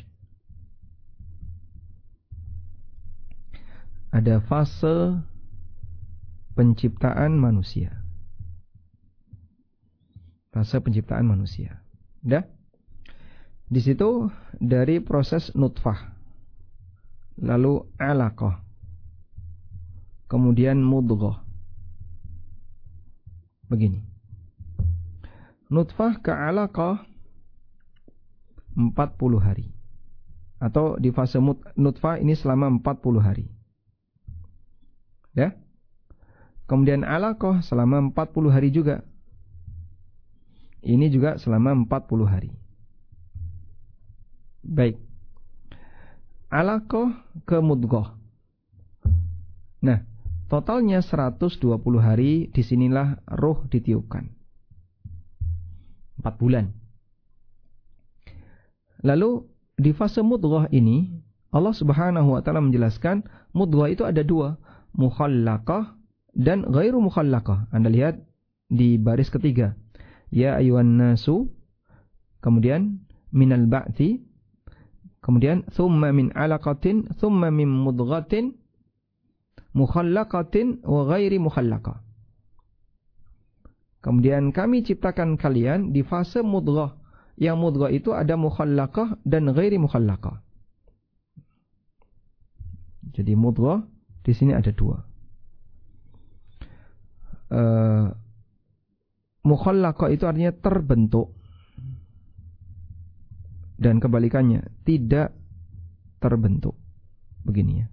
ada fase penciptaan manusia. Fase penciptaan manusia. Dah? Di situ dari proses nutfah, lalu alaqah, kemudian mudghah. Begini. Nutfah ke alaqah empat puluh hari. Atau di fase nutfah ini selama empat puluh hari. Ya. Kemudian alaqah selama empat puluh hari juga. Ini juga selama empat puluh hari. Baik. Alaqah ke mudghah. Nah, totalnya seratus dua puluh hari, disinilah ruh ditiupkan. empat bulan. Lalu di fase mudghah ini Allah Subhanahu wa taala menjelaskan mudghah itu ada dua, mukhallaqah dan ghairu mukhallaqah. Anda lihat di baris ketiga. Ya ayyuhan nasu, kemudian minal ba'thi, kemudian thumma min 'alaqatin, thumma min mudghatin mukhallaqatin wa ghairi mukhallaqah. Kemudian kami ciptakan kalian di fase mudghah. Yang mudghah itu ada mukhallaqah dan ghairi mukhallaqah. Jadi mudghah di sini ada dua. Uh, mukhallaqah itu artinya terbentuk. Dan kebalikannya, tidak terbentuk. Begini ya.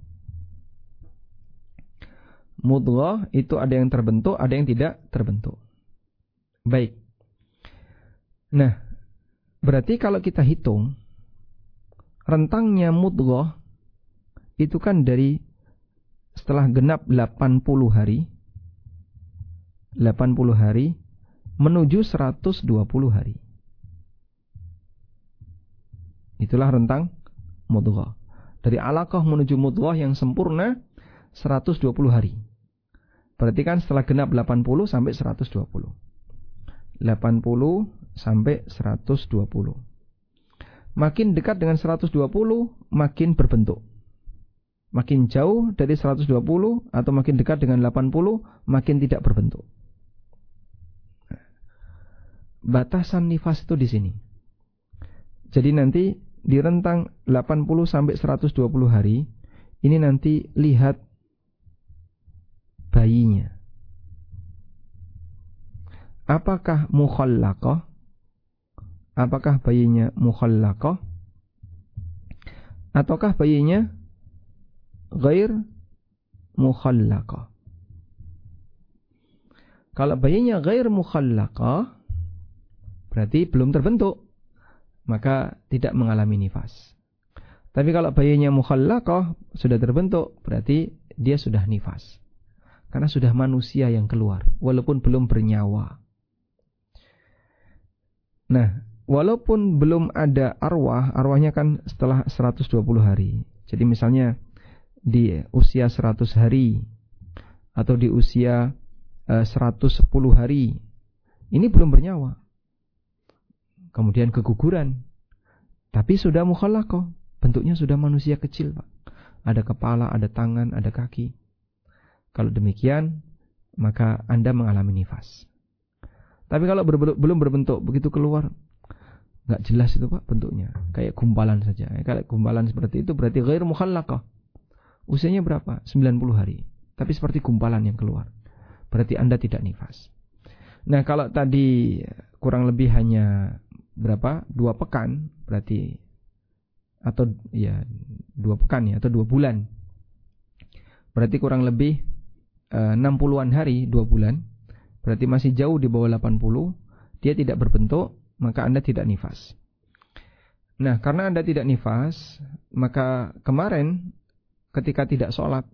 Mudghah itu ada yang terbentuk, ada yang tidak terbentuk. Baik. Nah, berarti kalau kita hitung rentangnya mudghah itu kan dari setelah genap delapan puluh hari delapan puluh hari menuju seratus dua puluh hari. Itulah rentang mudghah. Dari alaqah menuju mudghah yang sempurna seratus dua puluh hari. Berarti kan setelah genap delapan puluh sampai seratus dua puluh. delapan puluh sampai seratus dua puluh. Makin dekat dengan seratus dua puluh, makin berbentuk. Makin jauh dari seratus dua puluh atau makin dekat dengan delapan puluh, makin tidak berbentuk. Batasan nifas itu di sini. Jadi nanti di rentang delapan puluh sampai seratus dua puluh hari, ini nanti lihat bayinya. Apakah mukhallaqah? Apakah bayinya mukhallaqah? Ataukah bayinya ghair mukhallaqah? Kalau bayinya ghair mukhallaqah, berarti belum terbentuk, maka tidak mengalami nifas. Tapi kalau bayinya mukhallaqah, sudah terbentuk, berarti dia sudah nifas. Karena sudah manusia yang keluar, walaupun belum bernyawa. Nah, walaupun belum ada arwah, arwahnya kan setelah seratus dua puluh hari. Jadi misalnya di usia seratus hari atau di usia uh, seratus sepuluh hari, ini belum bernyawa. Kemudian keguguran, tapi sudah mukhallaqah, bentuknya sudah manusia kecil, Pak. Ada kepala, ada tangan, ada kaki. Kalau demikian, maka Anda mengalami nifas. Tapi kalau ber- belum berbentuk, begitu keluar, nggak jelas itu, Pak, bentuknya. Kayak gumpalan saja. Kalau gumpalan seperti itu berarti ghair mukhallaqah. Usianya berapa? sembilan puluh hari. Tapi seperti gumpalan yang keluar. Berarti Anda tidak nifas. Nah, kalau tadi kurang lebih hanya berapa? Dua pekan, berarti atau ya dua pekan ya atau dua bulan. Berarti kurang lebih eh, enam puluhan hari, dua bulan. Berarti masih jauh di bawah delapan puluh, dia tidak berbentuk, maka Anda tidak nifas. Nah, karena Anda tidak nifas, maka kemarin ketika tidak sholat,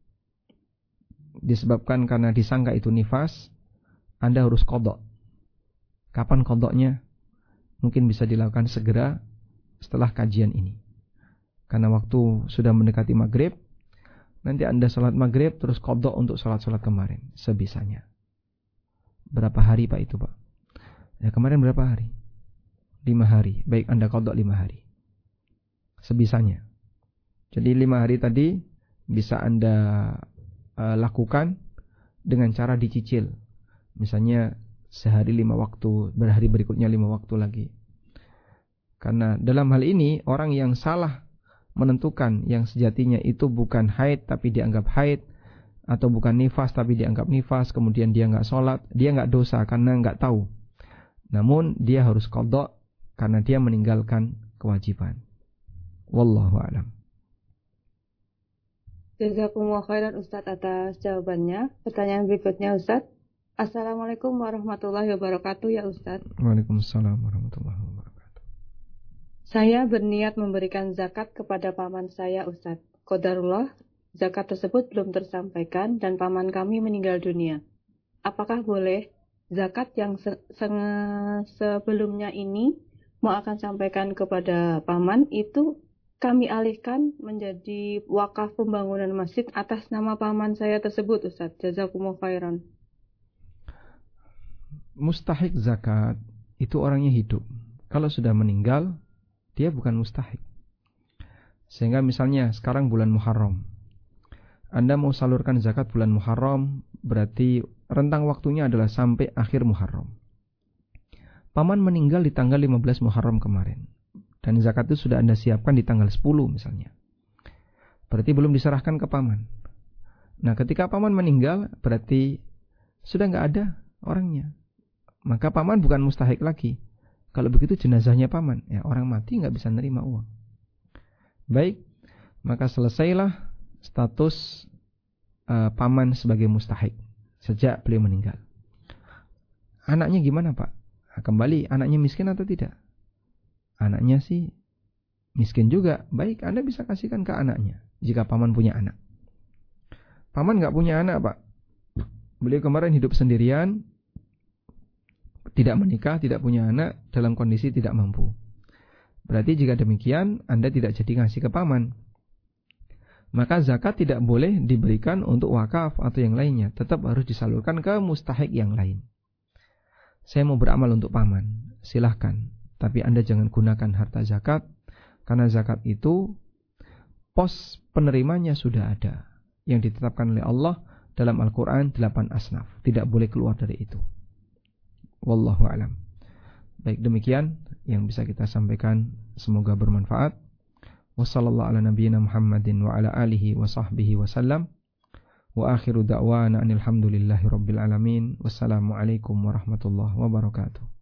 disebabkan karena disangka itu nifas, Anda harus qadha. Kapan qadhanya? Mungkin bisa dilakukan segera setelah kajian ini. Karena waktu sudah mendekati maghrib, nanti Anda sholat maghrib, terus qadha untuk sholat-sholat kemarin, sebisanya. Berapa hari, Pak, itu, Pak? Ya, kemarin berapa hari? Lima hari. Baik, Anda qadha lima hari. Sebisanya. Jadi lima hari tadi bisa Anda uh, lakukan dengan cara dicicil. Misalnya sehari lima waktu, berhari berikutnya lima waktu lagi. Karena dalam hal ini orang yang salah menentukan yang sejatinya itu bukan haid tapi dianggap haid, atau bukan nifas tapi dianggap nifas, kemudian dia nggak sholat, dia nggak dosa karena nggak tahu. Namun dia harus qadha karena dia meninggalkan kewajiban. Wallahu a'lam. Jazakumullah khairan Ustaz atas jawabannya. Pertanyaan berikutnya, Ustaz. Assalamualaikum warahmatullahi wabarakatuh ya Ustaz. Waalaikumsalam warahmatullahi wabarakatuh. Saya berniat memberikan zakat kepada paman saya, Ustaz. Qadarullah, zakat tersebut belum tersampaikan dan paman kami meninggal dunia. Apakah boleh zakat yang se- se- sebelumnya ini mau akan sampaikan kepada paman itu kami alihkan menjadi wakaf pembangunan masjid atas nama paman saya tersebut, Ustaz? Jazakumullah khairan. Mustahik zakat itu orangnya hidup. Kalau sudah meninggal, dia bukan mustahik. Sehingga misalnya sekarang bulan Muharram, Anda mau salurkan zakat bulan Muharram, berarti rentang waktunya adalah sampai akhir Muharram. Paman meninggal di tanggal lima belas Muharram kemarin, dan zakat itu sudah Anda siapkan di tanggal sepuluh misalnya. Berarti belum diserahkan ke paman. Nah, ketika paman meninggal, berarti sudah nggak ada orangnya. Maka paman bukan mustahik lagi. Kalau begitu jenazahnya paman, ya orang mati nggak bisa nerima uang. Baik, maka selesailah status uh, paman sebagai mustahik sejak beliau meninggal. Anaknya gimana, Pak? Nah, kembali, anaknya miskin atau tidak? Anaknya sih miskin juga. Baik, Anda bisa kasihkan ke anaknya jika paman punya anak. Paman nggak punya anak, Pak. Beliau kemarin hidup sendirian, tidak menikah, tidak punya anak, dalam kondisi tidak mampu. Berarti jika demikian, Anda tidak jadi ngasih ke paman. Maka zakat tidak boleh diberikan untuk wakaf atau yang lainnya. Tetap harus disalurkan ke mustahik yang lain. Saya mau beramal untuk paman, silahkan. Tapi Anda jangan gunakan harta zakat, karena zakat itu pos penerimanya sudah ada, yang ditetapkan oleh Allah dalam Al-Quran delapan asnaf. Tidak boleh keluar dari itu. Wallahu a'lam. Baik, demikian yang bisa kita sampaikan, semoga bermanfaat. Wassallallahu ala nabiyyina Muhammadin wa ala alihi wa sahbihi wa sallam. Wa akhiru da'wana anil hamdulillahi rabbil alamin. Wassalamualaikum warahmatullahi wabarakatuh.